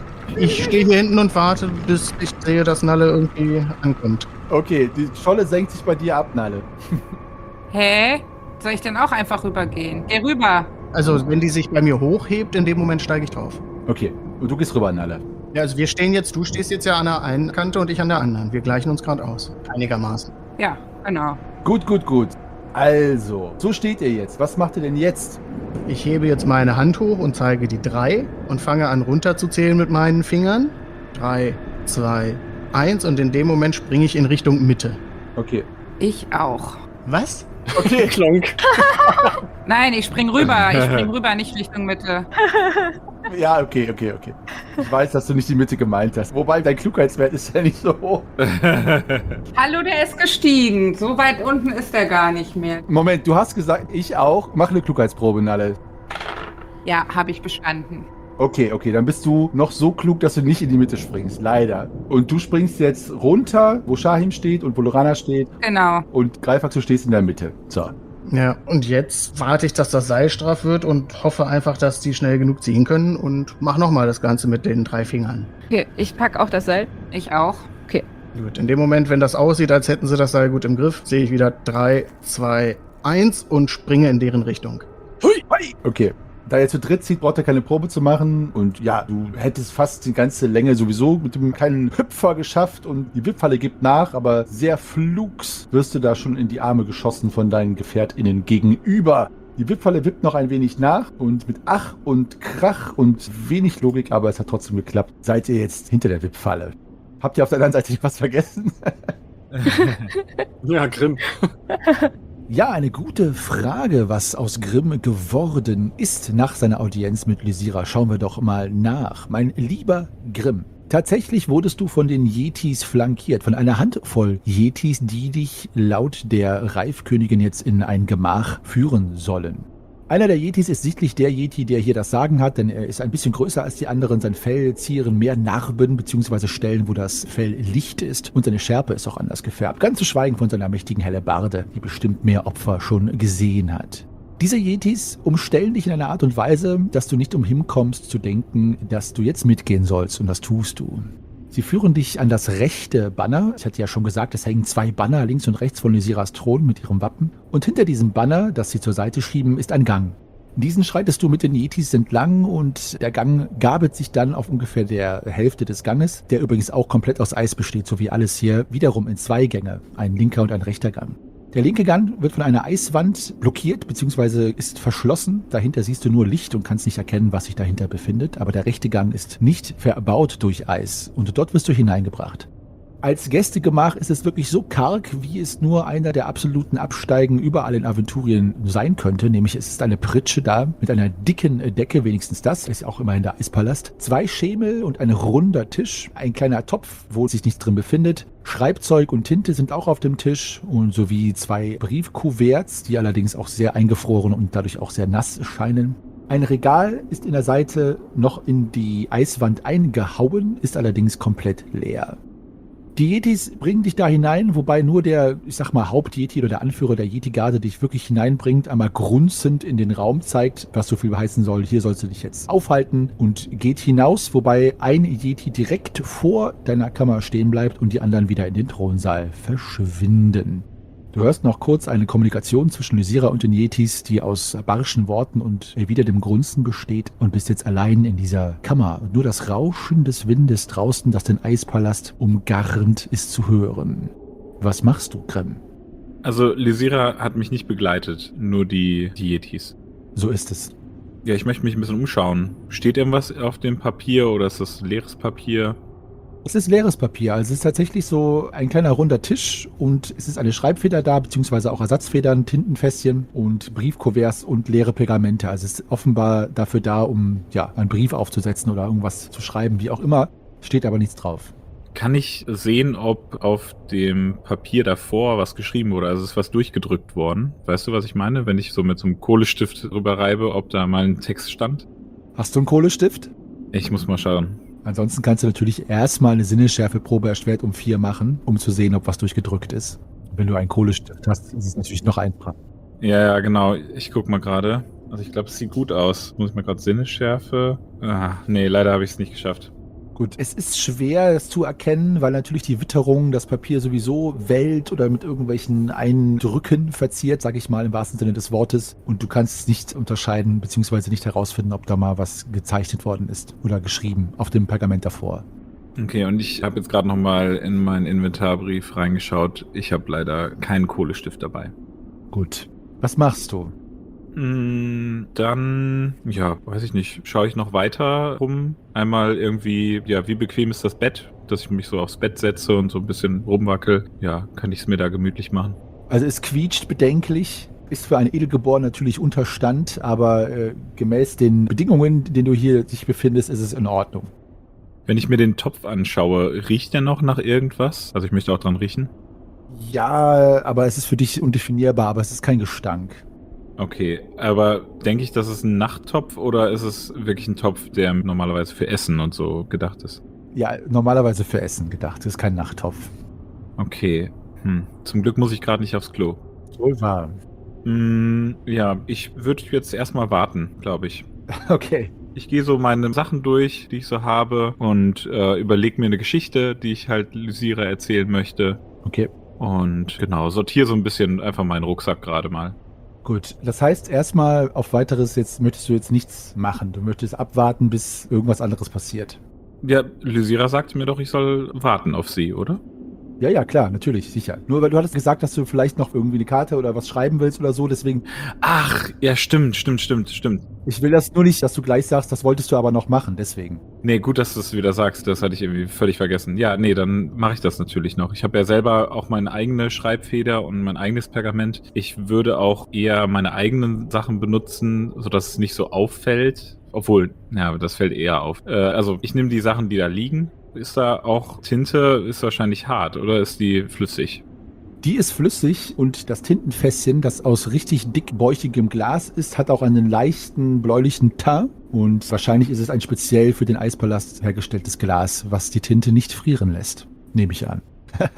Ich stehe hier hinten und warte, bis ich sehe, dass Nalle irgendwie ankommt. Okay, die Scholle senkt sich bei dir ab, Nalle. Hä? Soll ich denn auch einfach rübergehen? Geh rüber. Also, wenn die sich bei mir hochhebt, in dem Moment steige ich drauf. Okay, und du gehst rüber, Nalle. Ja, also wir stehen jetzt, du stehst jetzt ja an der einen Kante und ich an der anderen. Wir gleichen uns gerade aus. Einigermaßen. Ja, genau. Gut, gut, gut. Also, so steht ihr jetzt. Was macht ihr denn jetzt? Ich hebe jetzt meine Hand hoch und zeige die drei und fange an runterzuzählen mit meinen Fingern. Drei, zwei, eins und in dem Moment springe ich in Richtung Mitte. Okay. Ich auch. Was? Okay, Klonk. Nein, ich spring rüber. Ich spring rüber, nicht Richtung Mitte. Ja, okay, okay, okay. Ich weiß, dass du nicht die Mitte gemeint hast. Wobei, dein Klugheitswert ist ja nicht so hoch. Hallo, der ist gestiegen. So weit unten ist er gar nicht mehr. Moment, du hast gesagt, ich auch. Mach eine Klugheitsprobe, Nalle. Ja, habe ich bestanden. Okay, okay, dann bist du noch so klug, dass du nicht in die Mitte springst. Leider. Und du springst jetzt runter, wo Shahim steht und wo Lorana steht. Genau. Und Greifax, du stehst in der Mitte. So. Ja, und jetzt warte ich, dass das Seil straff wird und hoffe einfach, dass die schnell genug ziehen können und mach nochmal das Ganze mit den drei Fingern. Okay, ich pack auch das Seil. Ich auch. Gut, in dem Moment, wenn das aussieht, als hätten sie das Seil gut im Griff, sehe ich wieder drei, zwei, eins und springe in deren Richtung. Hui, hui. Okay. Da ihr zu dritt zieht, braucht ihr keine Probe zu machen. Und ja, du hättest fast die ganze Länge sowieso mit dem kleinen Hüpfer geschafft und die Wippfalle gibt nach, aber sehr flugs wirst du da schon in die Arme geschossen von deinen GefährtInnen gegenüber. Die Wippfalle wippt noch ein wenig nach und mit Ach und Krach und wenig Logik, aber es hat trotzdem geklappt, seid ihr jetzt hinter der Wippfalle. Habt ihr auf der anderen Seite was vergessen? Ja, Grimm. Ja, eine gute Frage, was aus Grimm geworden ist nach seiner Audienz mit Lysira. Schauen wir doch mal nach. Mein lieber Grimm, tatsächlich wurdest du von den Yetis flankiert, von einer Handvoll Yetis, die dich laut der Reifkönigin jetzt in ein Gemach führen sollen. Einer der Yetis ist sichtlich der Yeti, der hier das Sagen hat, denn er ist ein bisschen größer als die anderen. Sein Fell zieren mehr Narben bzw. Stellen, wo das Fell licht ist. Und seine Schärpe ist auch anders gefärbt. Ganz zu schweigen von seiner mächtigen Hellebarde, die bestimmt mehr Opfer schon gesehen hat. Diese Yetis umstellen dich in einer Art und Weise, dass du nicht umhinkommst zu denken, dass du jetzt mitgehen sollst. Und das tust du. Sie führen dich an das rechte Banner. Ich hatte ja schon gesagt, es hängen zwei Banner links und rechts von Lysiras Thron mit ihrem Wappen. Und hinter diesem Banner, das sie zur Seite schieben, ist ein Gang. Diesen schreitest du mit den Yetis entlang und der Gang gabelt sich dann auf ungefähr der Hälfte des Ganges, der übrigens auch komplett aus Eis besteht, so wie alles hier, wiederum in zwei Gänge, ein linker und ein rechter Gang. Der linke Gang wird von einer Eiswand blockiert bzw. ist verschlossen. Dahinter siehst du nur Licht und kannst nicht erkennen, was sich dahinter befindet. Aber der rechte Gang ist nicht verbaut durch Eis und dort wirst du hineingebracht. Als Gästegemach ist es wirklich so karg, wie es nur einer der absoluten Absteigen überall in Aventurien sein könnte. Nämlich es ist eine Pritsche da mit einer dicken Decke, wenigstens das, ist auch immerhin der Eispalast. Zwei Schemel und ein runder Tisch, ein kleiner Topf, wo sich nichts drin befindet. Schreibzeug und Tinte sind auch auf dem Tisch und sowie zwei Briefkuverts, die allerdings auch sehr eingefroren und dadurch auch sehr nass scheinen. Ein Regal ist in der Seite noch in die Eiswand eingehauen, ist allerdings komplett leer. Die Yetis bringen dich da hinein, wobei nur der, ich sag mal, Haupt-Yeti oder der Anführer der Yeti-Garde dich wirklich hineinbringt, einmal grunzend in den Raum zeigt, was so viel heißen soll, hier sollst du dich jetzt aufhalten und geht hinaus, wobei ein Yeti direkt vor deiner Kammer stehen bleibt und die anderen wieder in den Thronsaal verschwinden. Du hörst noch kurz eine Kommunikation zwischen Lysira und den Yetis, die aus barschen Worten und wieder dem Grunzen besteht und bist jetzt allein in dieser Kammer. Und nur das Rauschen des Windes draußen, das den Eispalast umgarnt, ist zu hören. Was machst du, Grimm? Also Lysira hat mich nicht begleitet, nur die, die Yetis. So ist es. Ja, ich möchte mich ein bisschen umschauen. Steht irgendwas auf dem Papier oder ist das leeres Papier? Es ist leeres Papier, also es ist tatsächlich so ein kleiner runder Tisch und es ist eine Schreibfeder da, beziehungsweise auch Ersatzfedern, Tintenfässchen und Briefkuverts und leere Pergamente. Also es ist offenbar dafür da, um ja einen Brief aufzusetzen oder irgendwas zu schreiben, wie auch immer, steht aber nichts drauf. Kann ich sehen, ob auf dem Papier davor was geschrieben wurde? Also ist was durchgedrückt worden? Weißt du, was ich meine? Wenn ich so mit so einem Kohlestift drüber reibe, ob da mal ein Text stand? Hast du einen Kohlestift? Ich muss mal schauen. Ansonsten kannst du natürlich erstmal eine Sinnesschärfeprobe erschwert um vier machen, um zu sehen, ob was durchgedrückt ist. Wenn du einen Kohlestift hast, ist es natürlich noch einfacher. Ja, ja, genau. Ich guck mal gerade. Also ich glaube, es sieht gut aus. Muss ich mal gerade Sinnesschärfe? Ah, nee, leider habe ich es nicht geschafft. Gut, es ist schwer, das zu erkennen, weil natürlich die Witterung das Papier sowieso wellt oder mit irgendwelchen Eindrücken verziert, sag ich mal im wahrsten Sinne des Wortes. Und du kannst es nicht unterscheiden, beziehungsweise nicht herausfinden, ob da mal was gezeichnet worden ist oder geschrieben auf dem Pergament davor. Okay, und ich habe jetzt gerade noch mal in meinen Inventarbrief reingeschaut. Ich habe leider keinen Kohlestift dabei. Gut. Was machst du? Mm, Dann, ja, weiß ich nicht, schaue ich noch weiter rum. Einmal irgendwie, ja, wie bequem ist das Bett, dass ich mich so aufs Bett setze und so ein bisschen rumwackel. Ja, kann ich es mir da gemütlich machen. Also es quietscht bedenklich, ist für einen Edelgeboren natürlich Unterstand, aber äh, gemäß den Bedingungen, in denen du hier dich befindest, ist es in Ordnung. Wenn ich mir den Topf anschaue, riecht der noch nach irgendwas? Also ich möchte auch dran riechen. Ja, aber es ist für dich undefinierbar, aber es ist kein Gestank. Okay, aber denke ich, das ist ein Nachttopf oder ist es wirklich ein Topf, der normalerweise für Essen und so gedacht ist? Ja, normalerweise für Essen gedacht, es ist kein Nachttopf. Okay, hm. Zum Glück muss ich gerade nicht aufs Klo. Wohl wahr. Hm, ja, ich würde jetzt erstmal warten, glaube ich. Okay. Ich gehe so meine Sachen durch, die ich so habe und äh, überlege mir eine Geschichte, die ich halt Lysira erzählen möchte. Okay. Und genau, sortiere so ein bisschen einfach meinen Rucksack gerade mal. Gut, das heißt erstmal auf weiteres jetzt möchtest du jetzt nichts machen. Du möchtest abwarten, bis irgendwas anderes passiert. Ja, Lysira sagte mir doch, ich soll warten auf sie, oder? Ja, ja, klar, natürlich, sicher. Nur weil du hattest gesagt, dass du vielleicht noch irgendwie eine Karte oder was schreiben willst oder so, deswegen. Ach, ja, stimmt, stimmt, stimmt, stimmt. Ich will das nur nicht, dass du gleich sagst, das wolltest du aber noch machen, deswegen. Nee, gut, dass du es wieder sagst, das hatte ich irgendwie völlig vergessen. Ja, nee, dann mache ich das natürlich noch. Ich habe ja selber auch meine eigene Schreibfeder und mein eigenes Pergament. Ich würde auch eher meine eigenen Sachen benutzen, sodass es nicht so auffällt. Obwohl, ja, das fällt eher auf. Äh, also ich nehme die Sachen, die da liegen. Ist da auch Tinte, ist wahrscheinlich hart, oder ist die flüssig? Die ist flüssig und das Tintenfässchen, das aus richtig dickbäuchigem Glas ist, hat auch einen leichten bläulichen Teint. Und wahrscheinlich ist es ein speziell für den Eispalast hergestelltes Glas, was die Tinte nicht frieren lässt. Nehme ich an.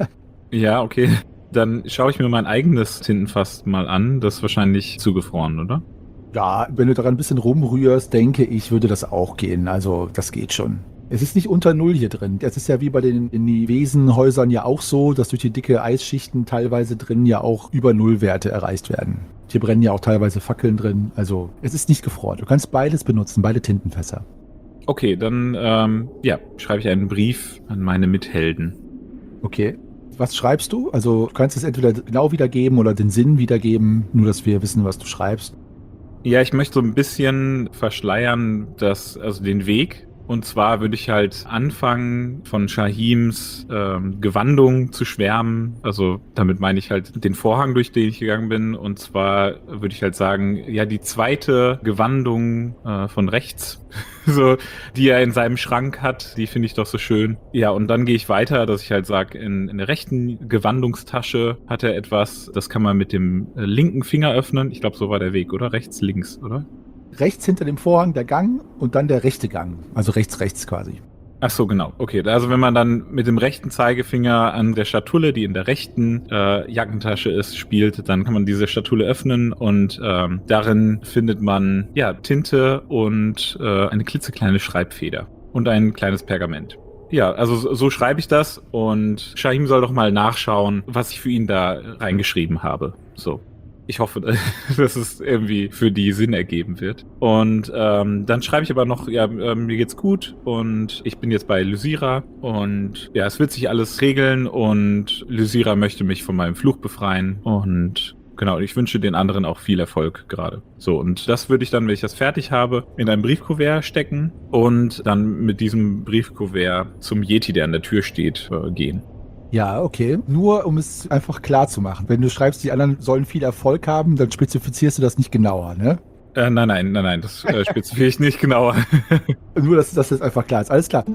Ja, okay. Dann schaue ich mir mein eigenes Tintenfass mal an. Das ist wahrscheinlich zugefroren, oder? Ja, wenn du daran ein bisschen rumrührst, denke ich, würde das auch gehen. Also das geht schon. Es ist nicht unter Null hier drin. Es ist ja wie bei den Wesenhäusern ja auch so, dass durch die dicke Eisschichten teilweise drin ja auch über Nullwerte erreicht werden. Hier brennen ja auch teilweise Fackeln drin. Also es ist nicht gefroren. Du kannst beides benutzen, beide Tintenfässer. Okay, dann ähm, ja, schreibe ich einen Brief an meine Mithelden. Okay. Was schreibst du? Also du kannst es entweder genau wiedergeben oder den Sinn wiedergeben, nur dass wir wissen, was du schreibst. Ja, ich möchte so ein bisschen verschleiern, dass, also den Weg. Und zwar würde ich halt anfangen, von Shahims ähm, Gewandung zu schwärmen. Also damit meine ich halt den Vorhang, durch den ich gegangen bin. Und zwar würde ich halt sagen, ja, die zweite Gewandung äh, von rechts, so, die er in seinem Schrank hat, die finde ich doch so schön. Ja, und dann gehe ich weiter, dass ich halt sage, in, in der rechten Gewandungstasche hat er etwas, das kann man mit dem äh, linken Finger öffnen. Ich glaube, so war der Weg, oder? Rechts, links, oder? Rechts hinter dem Vorhang der Gang und dann der rechte Gang. Also rechts, rechts quasi. Ach so, genau. Okay, also wenn man dann mit dem rechten Zeigefinger an der Schatulle, die in der rechten äh, Jackentasche ist, spielt, dann kann man diese Schatulle öffnen und ähm, darin findet man ja Tinte und äh, eine klitzekleine Schreibfeder und ein kleines Pergament. Ja, also so, so schreibe ich das und Shahim soll doch mal nachschauen, was ich für ihn da reingeschrieben habe. So. Ich hoffe, dass es irgendwie für die Sinn ergeben wird. Und ähm, dann schreibe ich aber noch, ja, äh, mir geht's gut und ich bin jetzt bei Lysira und ja, es wird sich alles regeln und Lysira möchte mich von meinem Fluch befreien und genau, ich wünsche den anderen auch viel Erfolg gerade. So, und das würde ich dann, wenn ich das fertig habe, in ein Briefkuvert stecken und dann mit diesem Briefkuvert zum Yeti, der an der Tür steht, äh, gehen. Ja, okay. Nur um es einfach klar zu machen. Wenn du schreibst, die anderen sollen viel Erfolg haben, dann spezifizierst du das nicht genauer, ne? Äh, nein, nein, nein, nein, das äh, spezifiziere ich nicht genauer. Nur, dass das jetzt einfach klar ist. Alles klar.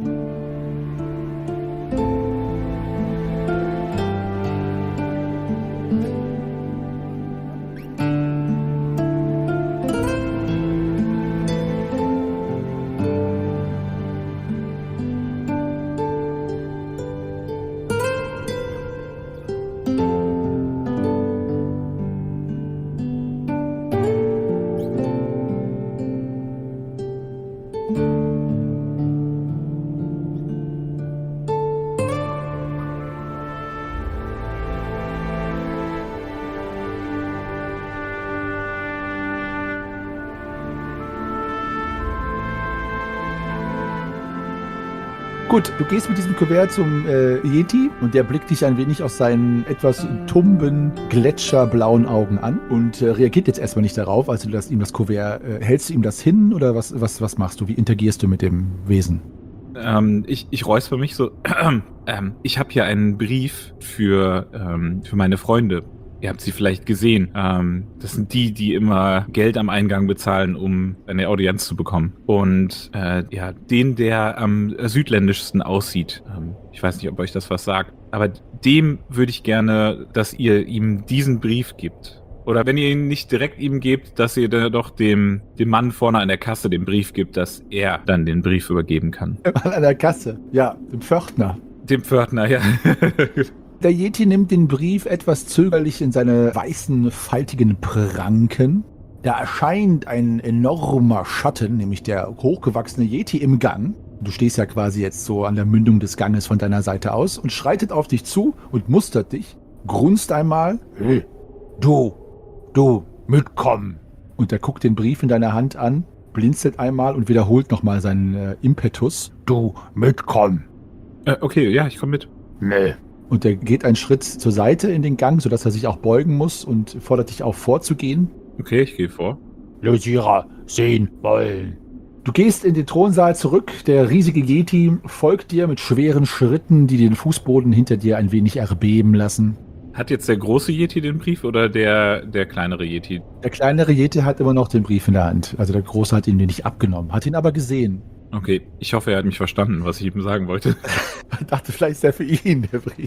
Gut, du gehst mit diesem Kuvert zum äh, Yeti und der blickt dich ein wenig aus seinen etwas tumben, gletscherblauen Augen an und äh, reagiert jetzt erstmal nicht darauf, also du lässt ihm das Kuvert, äh, hältst du ihm das hin oder was, was, was machst du? Wie interagierst du mit dem Wesen? Ähm, ich, ich räusper mich so. ähm, ich habe hier einen Brief für, ähm, für meine Freunde. Ihr habt sie vielleicht gesehen. Ähm, das sind die, die immer Geld am Eingang bezahlen, um eine Audienz zu bekommen. Und äh, ja, den, der am südländischsten aussieht. Ähm, ich weiß nicht, ob euch das was sagt. Aber dem würde ich gerne, dass ihr ihm diesen Brief gibt. Oder wenn ihr ihn nicht direkt ihm gebt, dass ihr da doch dem, dem Mann vorne an der Kasse den Brief gibt, dass er dann den Brief übergeben kann. An der Kasse, ja, dem Pförtner. Dem Pförtner, ja. Der Yeti nimmt den Brief etwas zögerlich in seine weißen, faltigen Pranken. Da erscheint ein enormer Schatten, nämlich der hochgewachsene Yeti im Gang. Du stehst ja quasi jetzt so an der Mündung des Ganges von deiner Seite aus und schreitet auf dich zu und mustert dich, grunzt einmal. Hey, du, du, mitkommen. Und er guckt den Brief in deiner Hand an, blinzelt einmal und wiederholt nochmal seinen äh, Impetus. Du, mitkommen. Äh, okay, ja, ich komme mit. Nee. Und er geht einen Schritt zur Seite in den Gang, sodass er sich auch beugen muss und fordert dich auf, vorzugehen. Okay, ich gehe vor. Lysira, sehen wollen. Du gehst in den Thronsaal zurück. Der riesige Yeti folgt dir mit schweren Schritten, die den Fußboden hinter dir ein wenig erbeben lassen. Hat jetzt der große Yeti den Brief oder der, der kleinere Yeti? Der kleinere Yeti hat immer noch den Brief in der Hand. Also der große hat ihn dir nicht abgenommen, hat ihn aber gesehen. Okay, ich hoffe, er hat mich verstanden, was ich ihm sagen wollte. Ich dachte, vielleicht ist er für ihn, der Brief.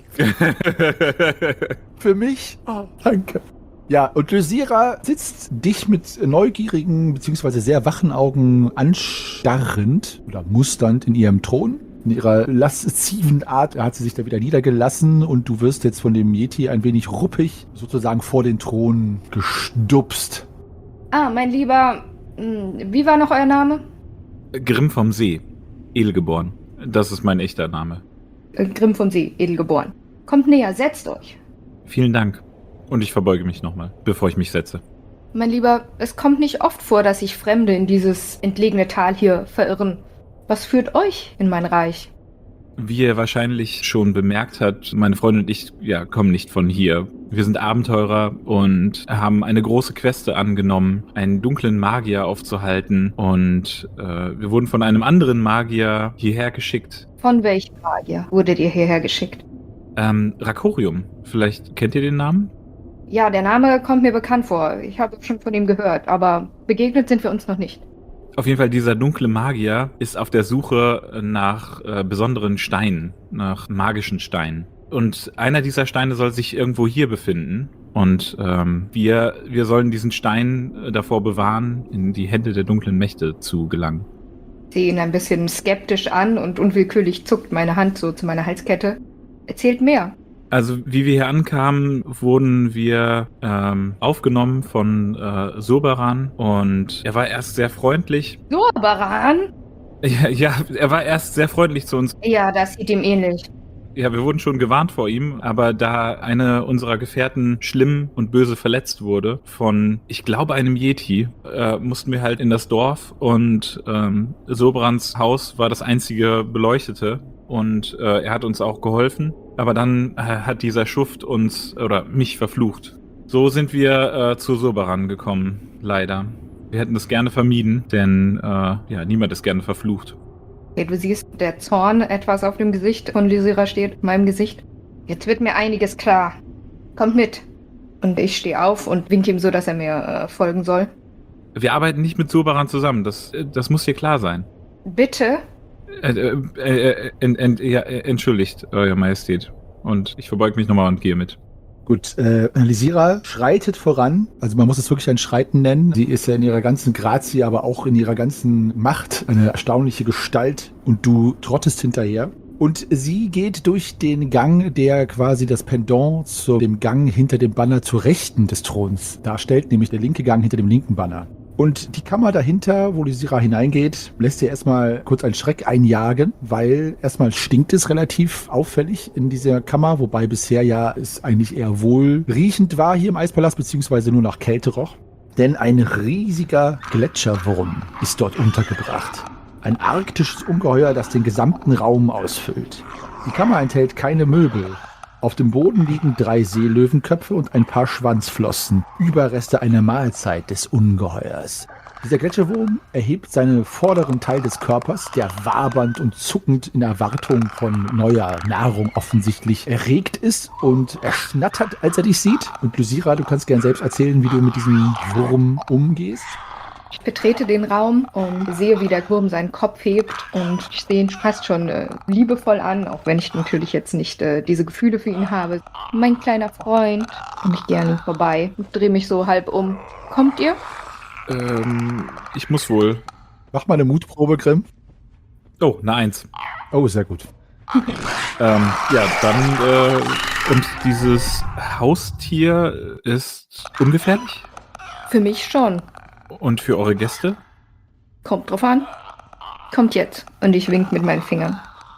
Für mich? Oh, danke. Ja, und Lysira sitzt dich mit neugierigen bzw. sehr wachen Augen anstarrend oder musternd in ihrem Thron. In ihrer lasziven Art hat sie sich da wieder niedergelassen und du wirst jetzt von dem Yeti ein wenig ruppig sozusagen vor den Thron gestupst. Ah, mein Lieber, wie war noch euer Name? Grimm vom See, edelgeboren. Das ist mein echter Name. Grimm vom See, edelgeboren. Kommt näher, setzt euch. Vielen Dank. Und ich verbeuge mich nochmal, bevor ich mich setze. Mein Lieber, es kommt nicht oft vor, dass sich Fremde in dieses entlegene Tal hier verirren. Was führt euch in mein Reich? Wie ihr wahrscheinlich schon bemerkt habt, meine Freundin und ich ja, kommen nicht von hier. Wir sind Abenteurer und haben eine große Queste angenommen, einen dunklen Magier aufzuhalten. Und äh, wir wurden von einem anderen Magier hierher geschickt. Von welchem Magier wurdet ihr hierher geschickt? Ähm, Rakorium. Vielleicht kennt ihr den Namen? Ja, der Name kommt mir bekannt vor. Ich habe schon von ihm gehört, aber begegnet sind wir uns noch nicht. Auf jeden Fall, dieser dunkle Magier ist auf der Suche nach äh, besonderen Steinen, nach magischen Steinen. Und einer dieser Steine soll sich irgendwo hier befinden. Und ähm, wir, wir sollen diesen Stein äh, davor bewahren, in die Hände der dunklen Mächte zu gelangen. Ich sehe ihn ein bisschen skeptisch an und unwillkürlich zuckt meine Hand so zu meiner Halskette. Erzählt mehr. Also wie wir hier ankamen, wurden wir ähm, aufgenommen von äh, Soberan und er war erst sehr freundlich. Soberan? Ja, ja, er war erst sehr freundlich zu uns. Ja, das sieht ihm ähnlich. Ja, wir wurden schon gewarnt vor ihm, aber da eine unserer Gefährten schlimm und böse verletzt wurde von, ich glaube, einem Yeti, äh, mussten wir halt in das Dorf und ähm, Soberans Haus war das einzige beleuchtete und äh, er hat uns auch geholfen. Aber dann äh, hat dieser Schuft uns, oder mich, verflucht. So sind wir äh, zu Soberan gekommen, leider. Wir hätten das gerne vermieden, denn äh, ja, niemand ist gerne verflucht. Okay, du siehst, der Zorn etwas auf dem Gesicht von Lysira steht, in meinem Gesicht. Jetzt wird mir einiges klar. Kommt mit. Und ich stehe auf und winke ihm so, dass er mir äh, folgen soll. Wir arbeiten nicht mit Soberan zusammen, das, das muss dir klar sein. Bitte? Äh, äh, äh, ent, ent, ja, entschuldigt, Euer Majestät. Und ich verbeuge mich nochmal und gehe mit. Gut, äh, Lysira schreitet voran. Also man muss es wirklich ein Schreiten nennen. Sie ist ja in ihrer ganzen Grazie, aber auch in ihrer ganzen Macht eine erstaunliche Gestalt. Und du trottest hinterher. Und sie geht durch den Gang, der quasi das Pendant zu dem Gang hinter dem Banner zur Rechten des Throns darstellt. Nämlich der linke Gang hinter dem linken Banner. Und die Kammer dahinter, wo Lysira hineingeht, lässt ihr erstmal kurz einen Schreck einjagen, weil erstmal stinkt es relativ auffällig in dieser Kammer, wobei bisher ja es eigentlich eher wohlriechend war hier im Eispalast, beziehungsweise nur nach Kälte roch. Denn ein riesiger Gletscherwurm ist dort untergebracht. Ein arktisches Ungeheuer, das den gesamten Raum ausfüllt. Die Kammer enthält keine Möbel. Auf dem Boden liegen drei Seelöwenköpfe und ein paar Schwanzflossen, Überreste einer Mahlzeit des Ungeheuers. Dieser Gletscherwurm erhebt seinen vorderen Teil des Körpers, der wabernd und zuckend in Erwartung von neuer Nahrung offensichtlich erregt ist, und er schnattert, als er dich sieht. Und Lysira, du kannst gern selbst erzählen, wie du mit diesem Wurm umgehst. Ich betrete den Raum und sehe, wie der Wurm seinen Kopf hebt, und ich sehe ihn fast schon äh, liebevoll an, auch wenn ich natürlich jetzt nicht äh, diese Gefühle für ihn habe. Mein kleiner Freund. Und ich gehe an ihm vorbei und drehe mich so halb um. Kommt ihr? Ähm, ich muss wohl. Mach mal eine Mutprobe, Grimm. Oh, eine Eins. Oh, sehr gut. ähm, ja, dann, äh, und dieses Haustier ist ungefährlich? Für mich schon. Und für eure Gäste? Kommt drauf an. Kommt jetzt. Und ich wink mit meinen Fingern.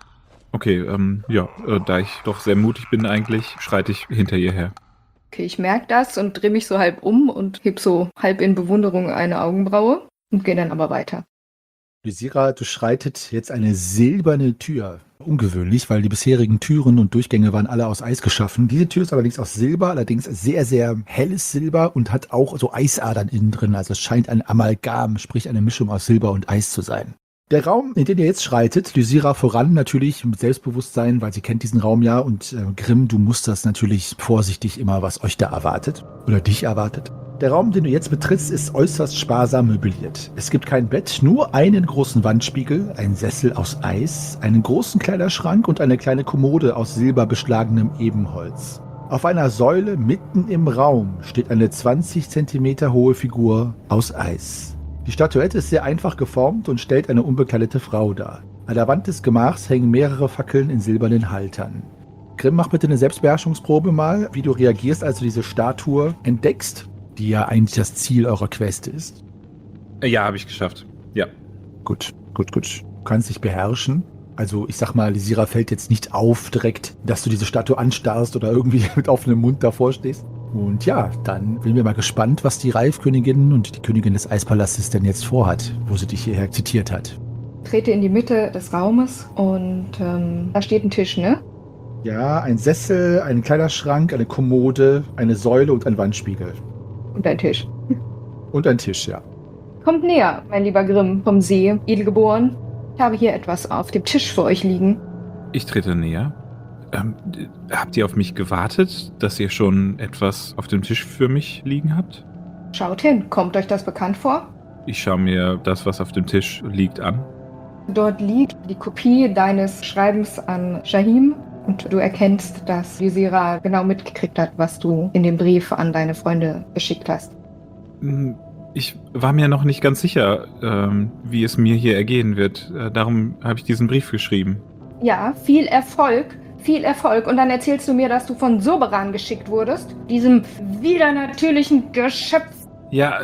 Okay, ähm, ja, äh, da ich doch sehr mutig bin eigentlich, schreite ich hinter ihr her. Okay, ich merke das und drehe mich so halb um und heb so halb in Bewunderung eine Augenbraue und gehe dann aber weiter. Lysira, du schreitet jetzt eine silberne Tür. Ungewöhnlich, weil die bisherigen Türen und Durchgänge waren alle aus Eis geschaffen. Diese Tür ist allerdings aus Silber, allerdings sehr, sehr helles Silber und hat auch so Eisadern innen drin. Also es scheint ein Amalgam, sprich eine Mischung aus Silber und Eis zu sein. Der Raum, in den ihr jetzt schreitet, Lysira voran natürlich mit Selbstbewusstsein, weil sie kennt diesen Raum ja, und äh, Grimm, du musterst natürlich vorsichtig immer, was euch da erwartet oder dich erwartet. Der Raum, den du jetzt betrittst, ist äußerst sparsam möbliert. Es gibt kein Bett, nur einen großen Wandspiegel, einen Sessel aus Eis, einen großen Kleiderschrank und eine kleine Kommode aus silberbeschlagenem Ebenholz. Auf einer Säule mitten im Raum steht eine zwanzig Zentimeter hohe Figur aus Eis. Die Statuette ist sehr einfach geformt und stellt eine unbekleidete Frau dar. An der Wand des Gemachs hängen mehrere Fackeln in silbernen Haltern. Grimm, mach bitte eine Selbstbeherrschungsprobe mal, wie du reagierst, als du diese Statue entdeckst, die ja eigentlich das Ziel eurer Quest ist. Ja, habe ich geschafft. Ja. Gut, gut, gut. Du kannst dich beherrschen. Also ich sag mal, Lysira fällt jetzt nicht auf direkt, dass du diese Statue anstarrst oder irgendwie mit offenem Mund davor stehst. Und ja, dann bin ich mal gespannt, was die Reifkönigin und die Königin des Eispalastes denn jetzt vorhat, wo sie dich hierher zitiert hat. Ich trete in die Mitte des Raumes und ähm, da steht ein Tisch, ne? Ja, ein Sessel, ein Kleiderschrank, eine Kommode, eine Säule und ein Wandspiegel. Und ein Tisch. Und ein Tisch, ja. Kommt näher, mein lieber Grimm vom See, edelgeboren. Ich habe hier etwas auf dem Tisch für euch liegen. Ich trete näher. Ähm, habt ihr auf mich gewartet, dass ihr schon etwas auf dem Tisch für mich liegen habt? Schaut hin, kommt euch das bekannt vor? Ich schaue mir das, was auf dem Tisch liegt, an. Dort liegt die Kopie deines Schreibens an Shahim und du erkennst, dass Lysira genau mitgekriegt hat, was du in dem Brief an deine Freunde geschickt hast. Ich war mir noch nicht ganz sicher, ähm, wie es mir hier ergehen wird. Äh, darum habe ich diesen Brief geschrieben. Ja, viel Erfolg. Viel Erfolg. Und dann erzählst du mir, dass du von Soberan geschickt wurdest, diesem widernatürlichen Geschöpf. Ja,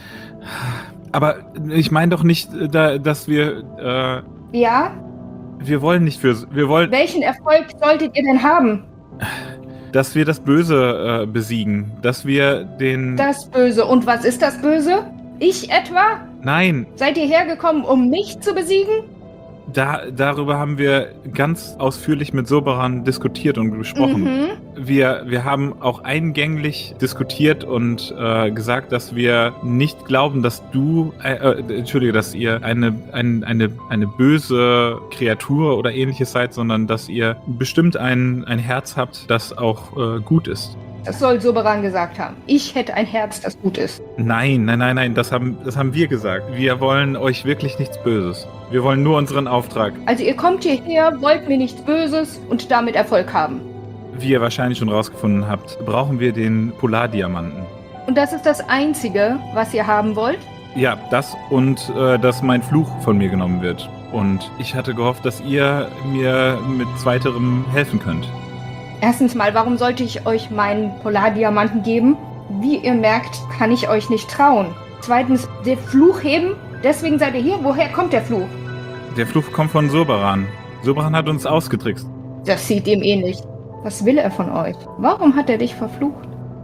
aber ich meine doch nicht, da, dass wir... Äh, ja? Wir wollen nicht für... Wir wollen... Welchen Erfolg solltet ihr denn haben? Dass wir das Böse äh, besiegen. Dass wir den... Das Böse. Und was ist das Böse? Ich etwa? Nein. Seid ihr hergekommen, um mich zu besiegen? Da, darüber haben wir ganz ausführlich mit Soberan diskutiert und gesprochen. Mhm. Wir, wir haben auch eingänglich diskutiert und äh, gesagt, dass wir nicht glauben, dass du, äh, äh, entschuldige, dass ihr eine, ein, eine, eine böse Kreatur oder ähnliches seid, sondern dass ihr bestimmt ein, ein Herz habt, das auch äh, gut ist. Das soll Soberan gesagt haben. Ich hätte ein Herz, das gut ist. Nein, nein, nein, nein, das haben, das haben wir gesagt. Wir wollen euch wirklich nichts Böses. Wir wollen nur unseren Auftrag. Also ihr kommt hierher, wollt mir nichts Böses und damit Erfolg haben. Wie ihr wahrscheinlich schon rausgefunden habt, brauchen wir den Polardiamanten. Und das ist das Einzige, was ihr haben wollt? Ja, das und äh, dass mein Fluch von mir genommen wird. Und ich hatte gehofft, dass ihr mir mit zweiterem helfen könnt. Erstens mal, warum sollte ich euch meinen Polardiamanten geben? Wie ihr merkt, kann ich euch nicht trauen. Zweitens, der Fluch heben? Deswegen seid ihr hier? Woher kommt der Fluch? Der Fluch kommt von Soberan. Soberan hat uns ausgetrickst. Das sieht ihm ähnlich. Was will er von euch? Warum hat er dich verflucht?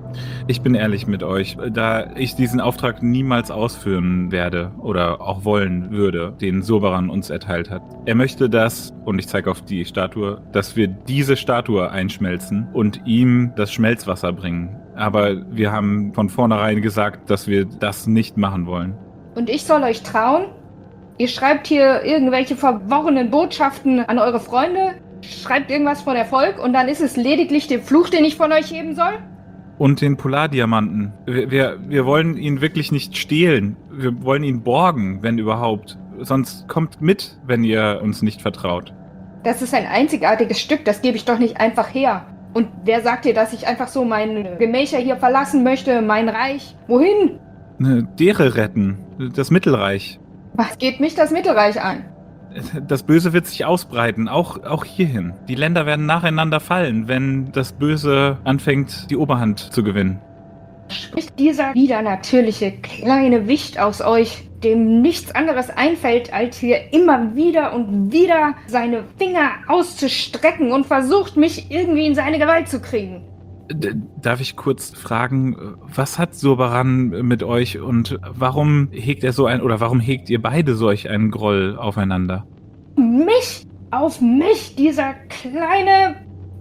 Ich bin ehrlich mit euch, da ich diesen Auftrag niemals ausführen werde oder auch wollen würde, den Soberan uns erteilt hat. Er möchte das, und ich zeige auf die Statue, dass wir diese Statue einschmelzen und ihm das Schmelzwasser bringen. Aber wir haben von vornherein gesagt, dass wir das nicht machen wollen. Und ich soll euch trauen? Ihr schreibt hier irgendwelche verworrenen Botschaften an eure Freunde, schreibt irgendwas von Erfolg und dann ist es lediglich der Fluch, den ich von euch heben soll? Und den Polardiamanten. Wir, wir, wir wollen ihn wirklich nicht stehlen. Wir wollen ihn borgen, wenn überhaupt. Sonst kommt mit, wenn ihr uns nicht vertraut. Das ist ein einzigartiges Stück, das gebe ich doch nicht einfach her. Und wer sagt dir, dass ich einfach so meine Gemächer hier verlassen möchte, mein Reich? Wohin? Dere retten. Das Mittelreich. Was geht mich das Mittelreich an? Das Böse wird sich ausbreiten, auch, auch hierhin. Die Länder werden nacheinander fallen, wenn das Böse anfängt, die Oberhand zu gewinnen. Spricht dieser widernatürliche kleine Wicht aus euch, dem nichts anderes einfällt, als hier immer wieder und wieder seine Finger auszustrecken und versucht, mich irgendwie in seine Gewalt zu kriegen? D- darf ich kurz fragen, was hat Soberan mit euch und warum hegt er so ein, oder warum hegt ihr beide solch einen Groll aufeinander? Mich? Auf mich, dieser kleine...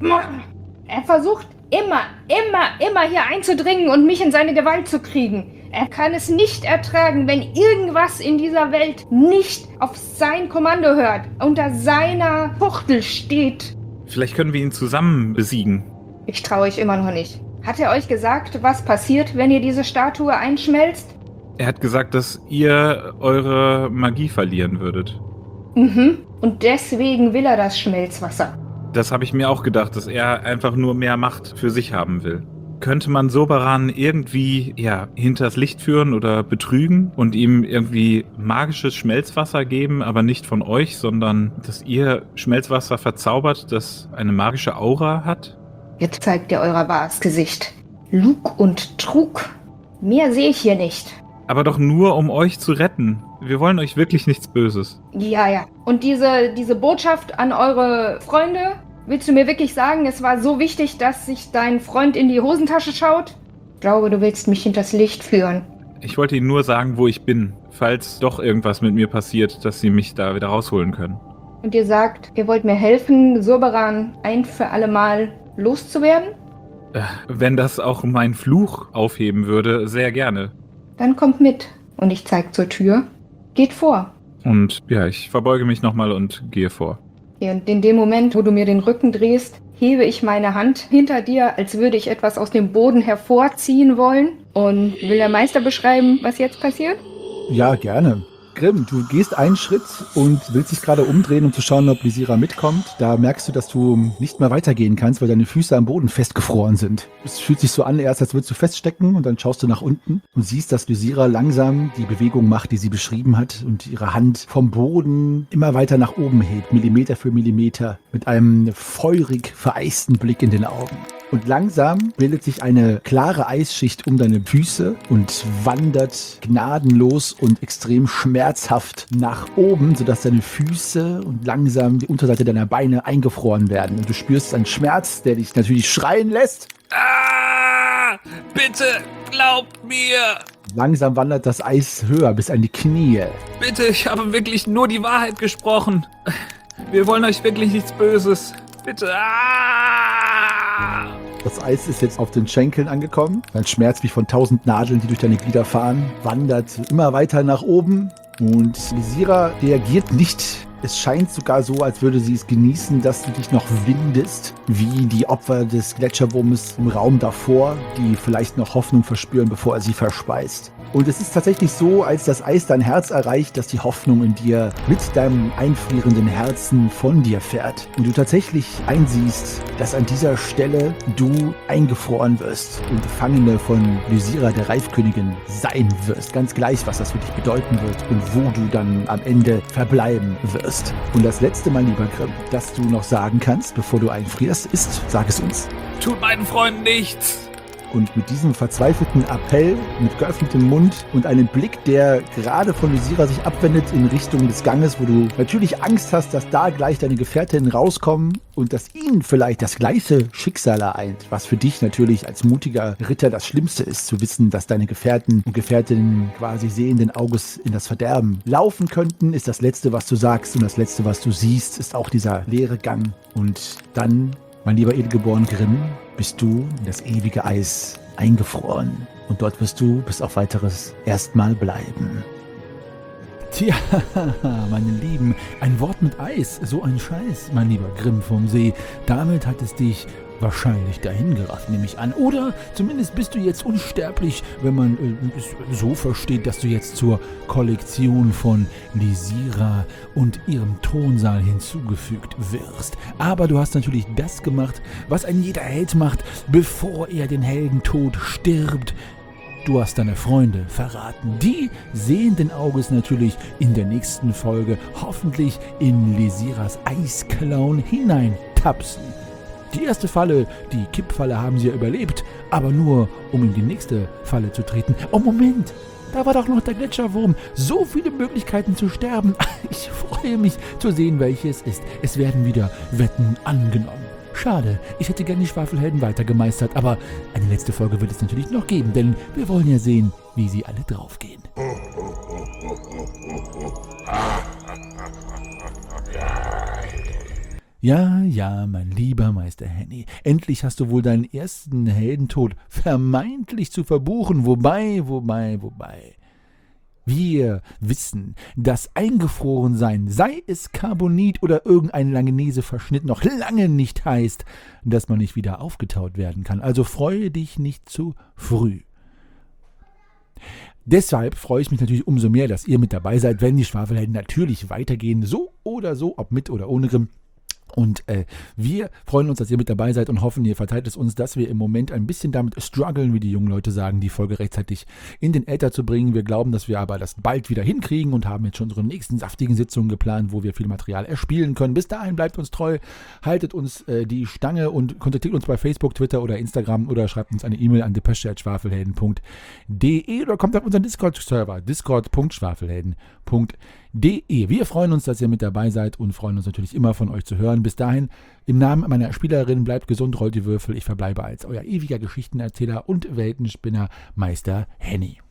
Er versucht immer, immer, immer hier einzudringen und mich in seine Gewalt zu kriegen. Er kann es nicht ertragen, wenn irgendwas in dieser Welt nicht auf sein Kommando hört, unter seiner Fuchtel steht. Vielleicht können wir ihn zusammen besiegen. Ich traue euch immer noch nicht. Hat er euch gesagt, was passiert, wenn ihr diese Statue einschmelzt? Er hat gesagt, dass ihr eure Magie verlieren würdet. Mhm. Und deswegen will er das Schmelzwasser. Das habe ich mir auch gedacht, dass er einfach nur mehr Macht für sich haben will. Könnte man Soberan irgendwie, ja, hinters Licht führen oder betrügen und ihm irgendwie magisches Schmelzwasser geben, aber nicht von euch, sondern dass ihr Schmelzwasser verzaubert, das eine magische Aura hat? Jetzt zeigt ihr euer wahres Gesicht. Lug und Trug. Mehr sehe ich hier nicht. Aber doch nur, um euch zu retten. Wir wollen euch wirklich nichts Böses. Ja, ja. Und diese, diese Botschaft an eure Freunde, willst du mir wirklich sagen, es war so wichtig, dass sich dein Freund in die Hosentasche schaut? Ich glaube, du willst mich hinters Licht führen. Ich wollte Ihnen nur sagen, wo ich bin, falls doch irgendwas mit mir passiert, dass Sie mich da wieder rausholen können. Und ihr sagt, ihr wollt mir helfen, Soberan ein für alle Mal loszuwerden? Äh, wenn das auch mein Fluch aufheben würde, sehr gerne. Dann kommt mit. Und ich zeig zur Tür. Geht vor. Und ja, ich verbeuge mich nochmal und gehe vor. Und in dem Moment, wo du mir den Rücken drehst, hebe ich meine Hand hinter dir, als würde ich etwas aus dem Boden hervorziehen wollen. Und will der Meister beschreiben, was jetzt passiert? Ja, gerne. Grimm, du gehst einen Schritt und willst dich gerade umdrehen, um zu schauen, ob Lysira mitkommt. Da merkst du, dass du nicht mehr weitergehen kannst, weil deine Füße am Boden festgefroren sind. Es fühlt sich so an, erst als würdest du feststecken und dann schaust du nach unten und siehst, dass Lysira langsam die Bewegung macht, die sie beschrieben hat und ihre Hand vom Boden immer weiter nach oben hebt, Millimeter für Millimeter, mit einem feurig vereisten Blick in den Augen. Und langsam bildet sich eine klare Eisschicht um deine Füße und wandert gnadenlos und extrem schmerzhaft nach oben, sodass deine Füße und langsam die Unterseite deiner Beine eingefroren werden. Und du spürst einen Schmerz, der dich natürlich schreien lässt. Ah, bitte glaubt mir. Langsam wandert das Eis höher bis an die Knie. Bitte, ich habe wirklich nur die Wahrheit gesprochen. Wir wollen euch wirklich nichts Böses. Bitte. Ah! Das Eis ist jetzt auf den Schenkeln angekommen. Dein Schmerz wie von tausend Nadeln, die durch deine Glieder fahren, wandert immer weiter nach oben. Und Lysira reagiert nicht. Es scheint sogar so, als würde sie es genießen, dass du dich noch windest, wie die Opfer des Gletscherwurmes im Raum davor, die vielleicht noch Hoffnung verspüren, bevor er sie verspeist. Und es ist tatsächlich so, als das Eis dein Herz erreicht, dass die Hoffnung in dir mit deinem einfrierenden Herzen von dir fährt. Und du tatsächlich einsiehst, dass an dieser Stelle du eingefroren wirst und Gefangene von Lysira, der Reifkönigin, sein wirst. Ganz gleich, was das für dich bedeuten wird und wo du dann am Ende verbleiben wirst. Und das letzte Mal, lieber Grimm, das du noch sagen kannst, bevor du einfrierst, ist, sag es uns. Tut meinen Freunden nichts. Und mit diesem verzweifelten Appell, mit geöffnetem Mund und einem Blick, der gerade von Lysira sich abwendet in Richtung des Ganges, wo du natürlich Angst hast, dass da gleich deine Gefährtinnen rauskommen und dass ihnen vielleicht das gleiche Schicksal ereilt, was für dich natürlich als mutiger Ritter das Schlimmste ist, zu wissen, dass deine Gefährten und Gefährtinnen quasi sehenden Auges in das Verderben laufen könnten, ist das Letzte, was du sagst, und das Letzte, was du siehst, ist auch dieser leere Gang. Und dann, mein lieber Edelgeboren Grimm, bist du in das ewige Eis eingefroren. Und dort wirst du bis auf Weiteres erstmal bleiben. Tja, meine Lieben, ein Wort mit Eis, so ein Scheiß, mein lieber Grimm vom See. Damit hat es dich wahrscheinlich dahin gerafft, nehme ich an. Oder zumindest bist du jetzt unsterblich, wenn man äh, es so versteht, dass du jetzt zur Kollektion von Lysira und ihrem Thronsaal hinzugefügt wirst. Aber du hast natürlich das gemacht, was ein jeder Held macht, bevor er den Heldentod stirbt. Du hast deine Freunde verraten. Die sehenden Auges natürlich in der nächsten Folge hoffentlich in Lysiras Eisklauen hineintapsen. Die erste Falle, die Kippfalle, haben sie ja überlebt, aber nur, um in die nächste Falle zu treten. Oh, Moment, da war doch noch der Gletscherwurm. So viele Möglichkeiten zu sterben. Ich freue mich zu sehen, welche es ist. Es werden wieder Wetten angenommen. Schade, ich hätte gern die Schwafelhelden weitergemeistert, aber eine letzte Folge wird es natürlich noch geben, denn wir wollen ja sehen, wie sie alle draufgehen. Ja, ja, mein lieber Meister Henny, endlich hast du wohl deinen ersten Heldentod vermeintlich zu verbuchen, wobei, wobei, wobei. Wir wissen, dass Eingefrorensein, sei es Carbonit oder irgendein Langenese-Verschnitt, noch lange nicht heißt, dass man nicht wieder aufgetaut werden kann. Also freue dich nicht zu früh. Deshalb freue ich mich natürlich umso mehr, dass ihr mit dabei seid, wenn die Schwafelhelden natürlich weitergehen, so oder so, ob mit oder ohne Grimm. Und äh, wir freuen uns, dass ihr mit dabei seid und hoffen, ihr verteilt es uns, dass wir im Moment ein bisschen damit strugglen, wie die jungen Leute sagen, die Folge rechtzeitig in den Äther zu bringen. Wir glauben, dass wir aber das bald wieder hinkriegen und haben jetzt schon unsere nächsten saftigen Sitzungen geplant, wo wir viel Material erspielen können. Bis dahin bleibt uns treu, haltet uns äh, die Stange und kontaktiert uns bei Facebook, Twitter oder Instagram oder schreibt uns eine E-Mail an depesche at schwafelhelden punkt de oder kommt auf unseren Discord-Server, discord punkt schwafelhelden punkt de. Wir freuen uns, dass ihr mit dabei seid und freuen uns natürlich immer von euch zu hören. Bis dahin, im Namen meiner Spielerin, bleibt gesund, rollt die Würfel. Ich verbleibe als euer ewiger Geschichtenerzähler und Weltenspinner Meister Henny.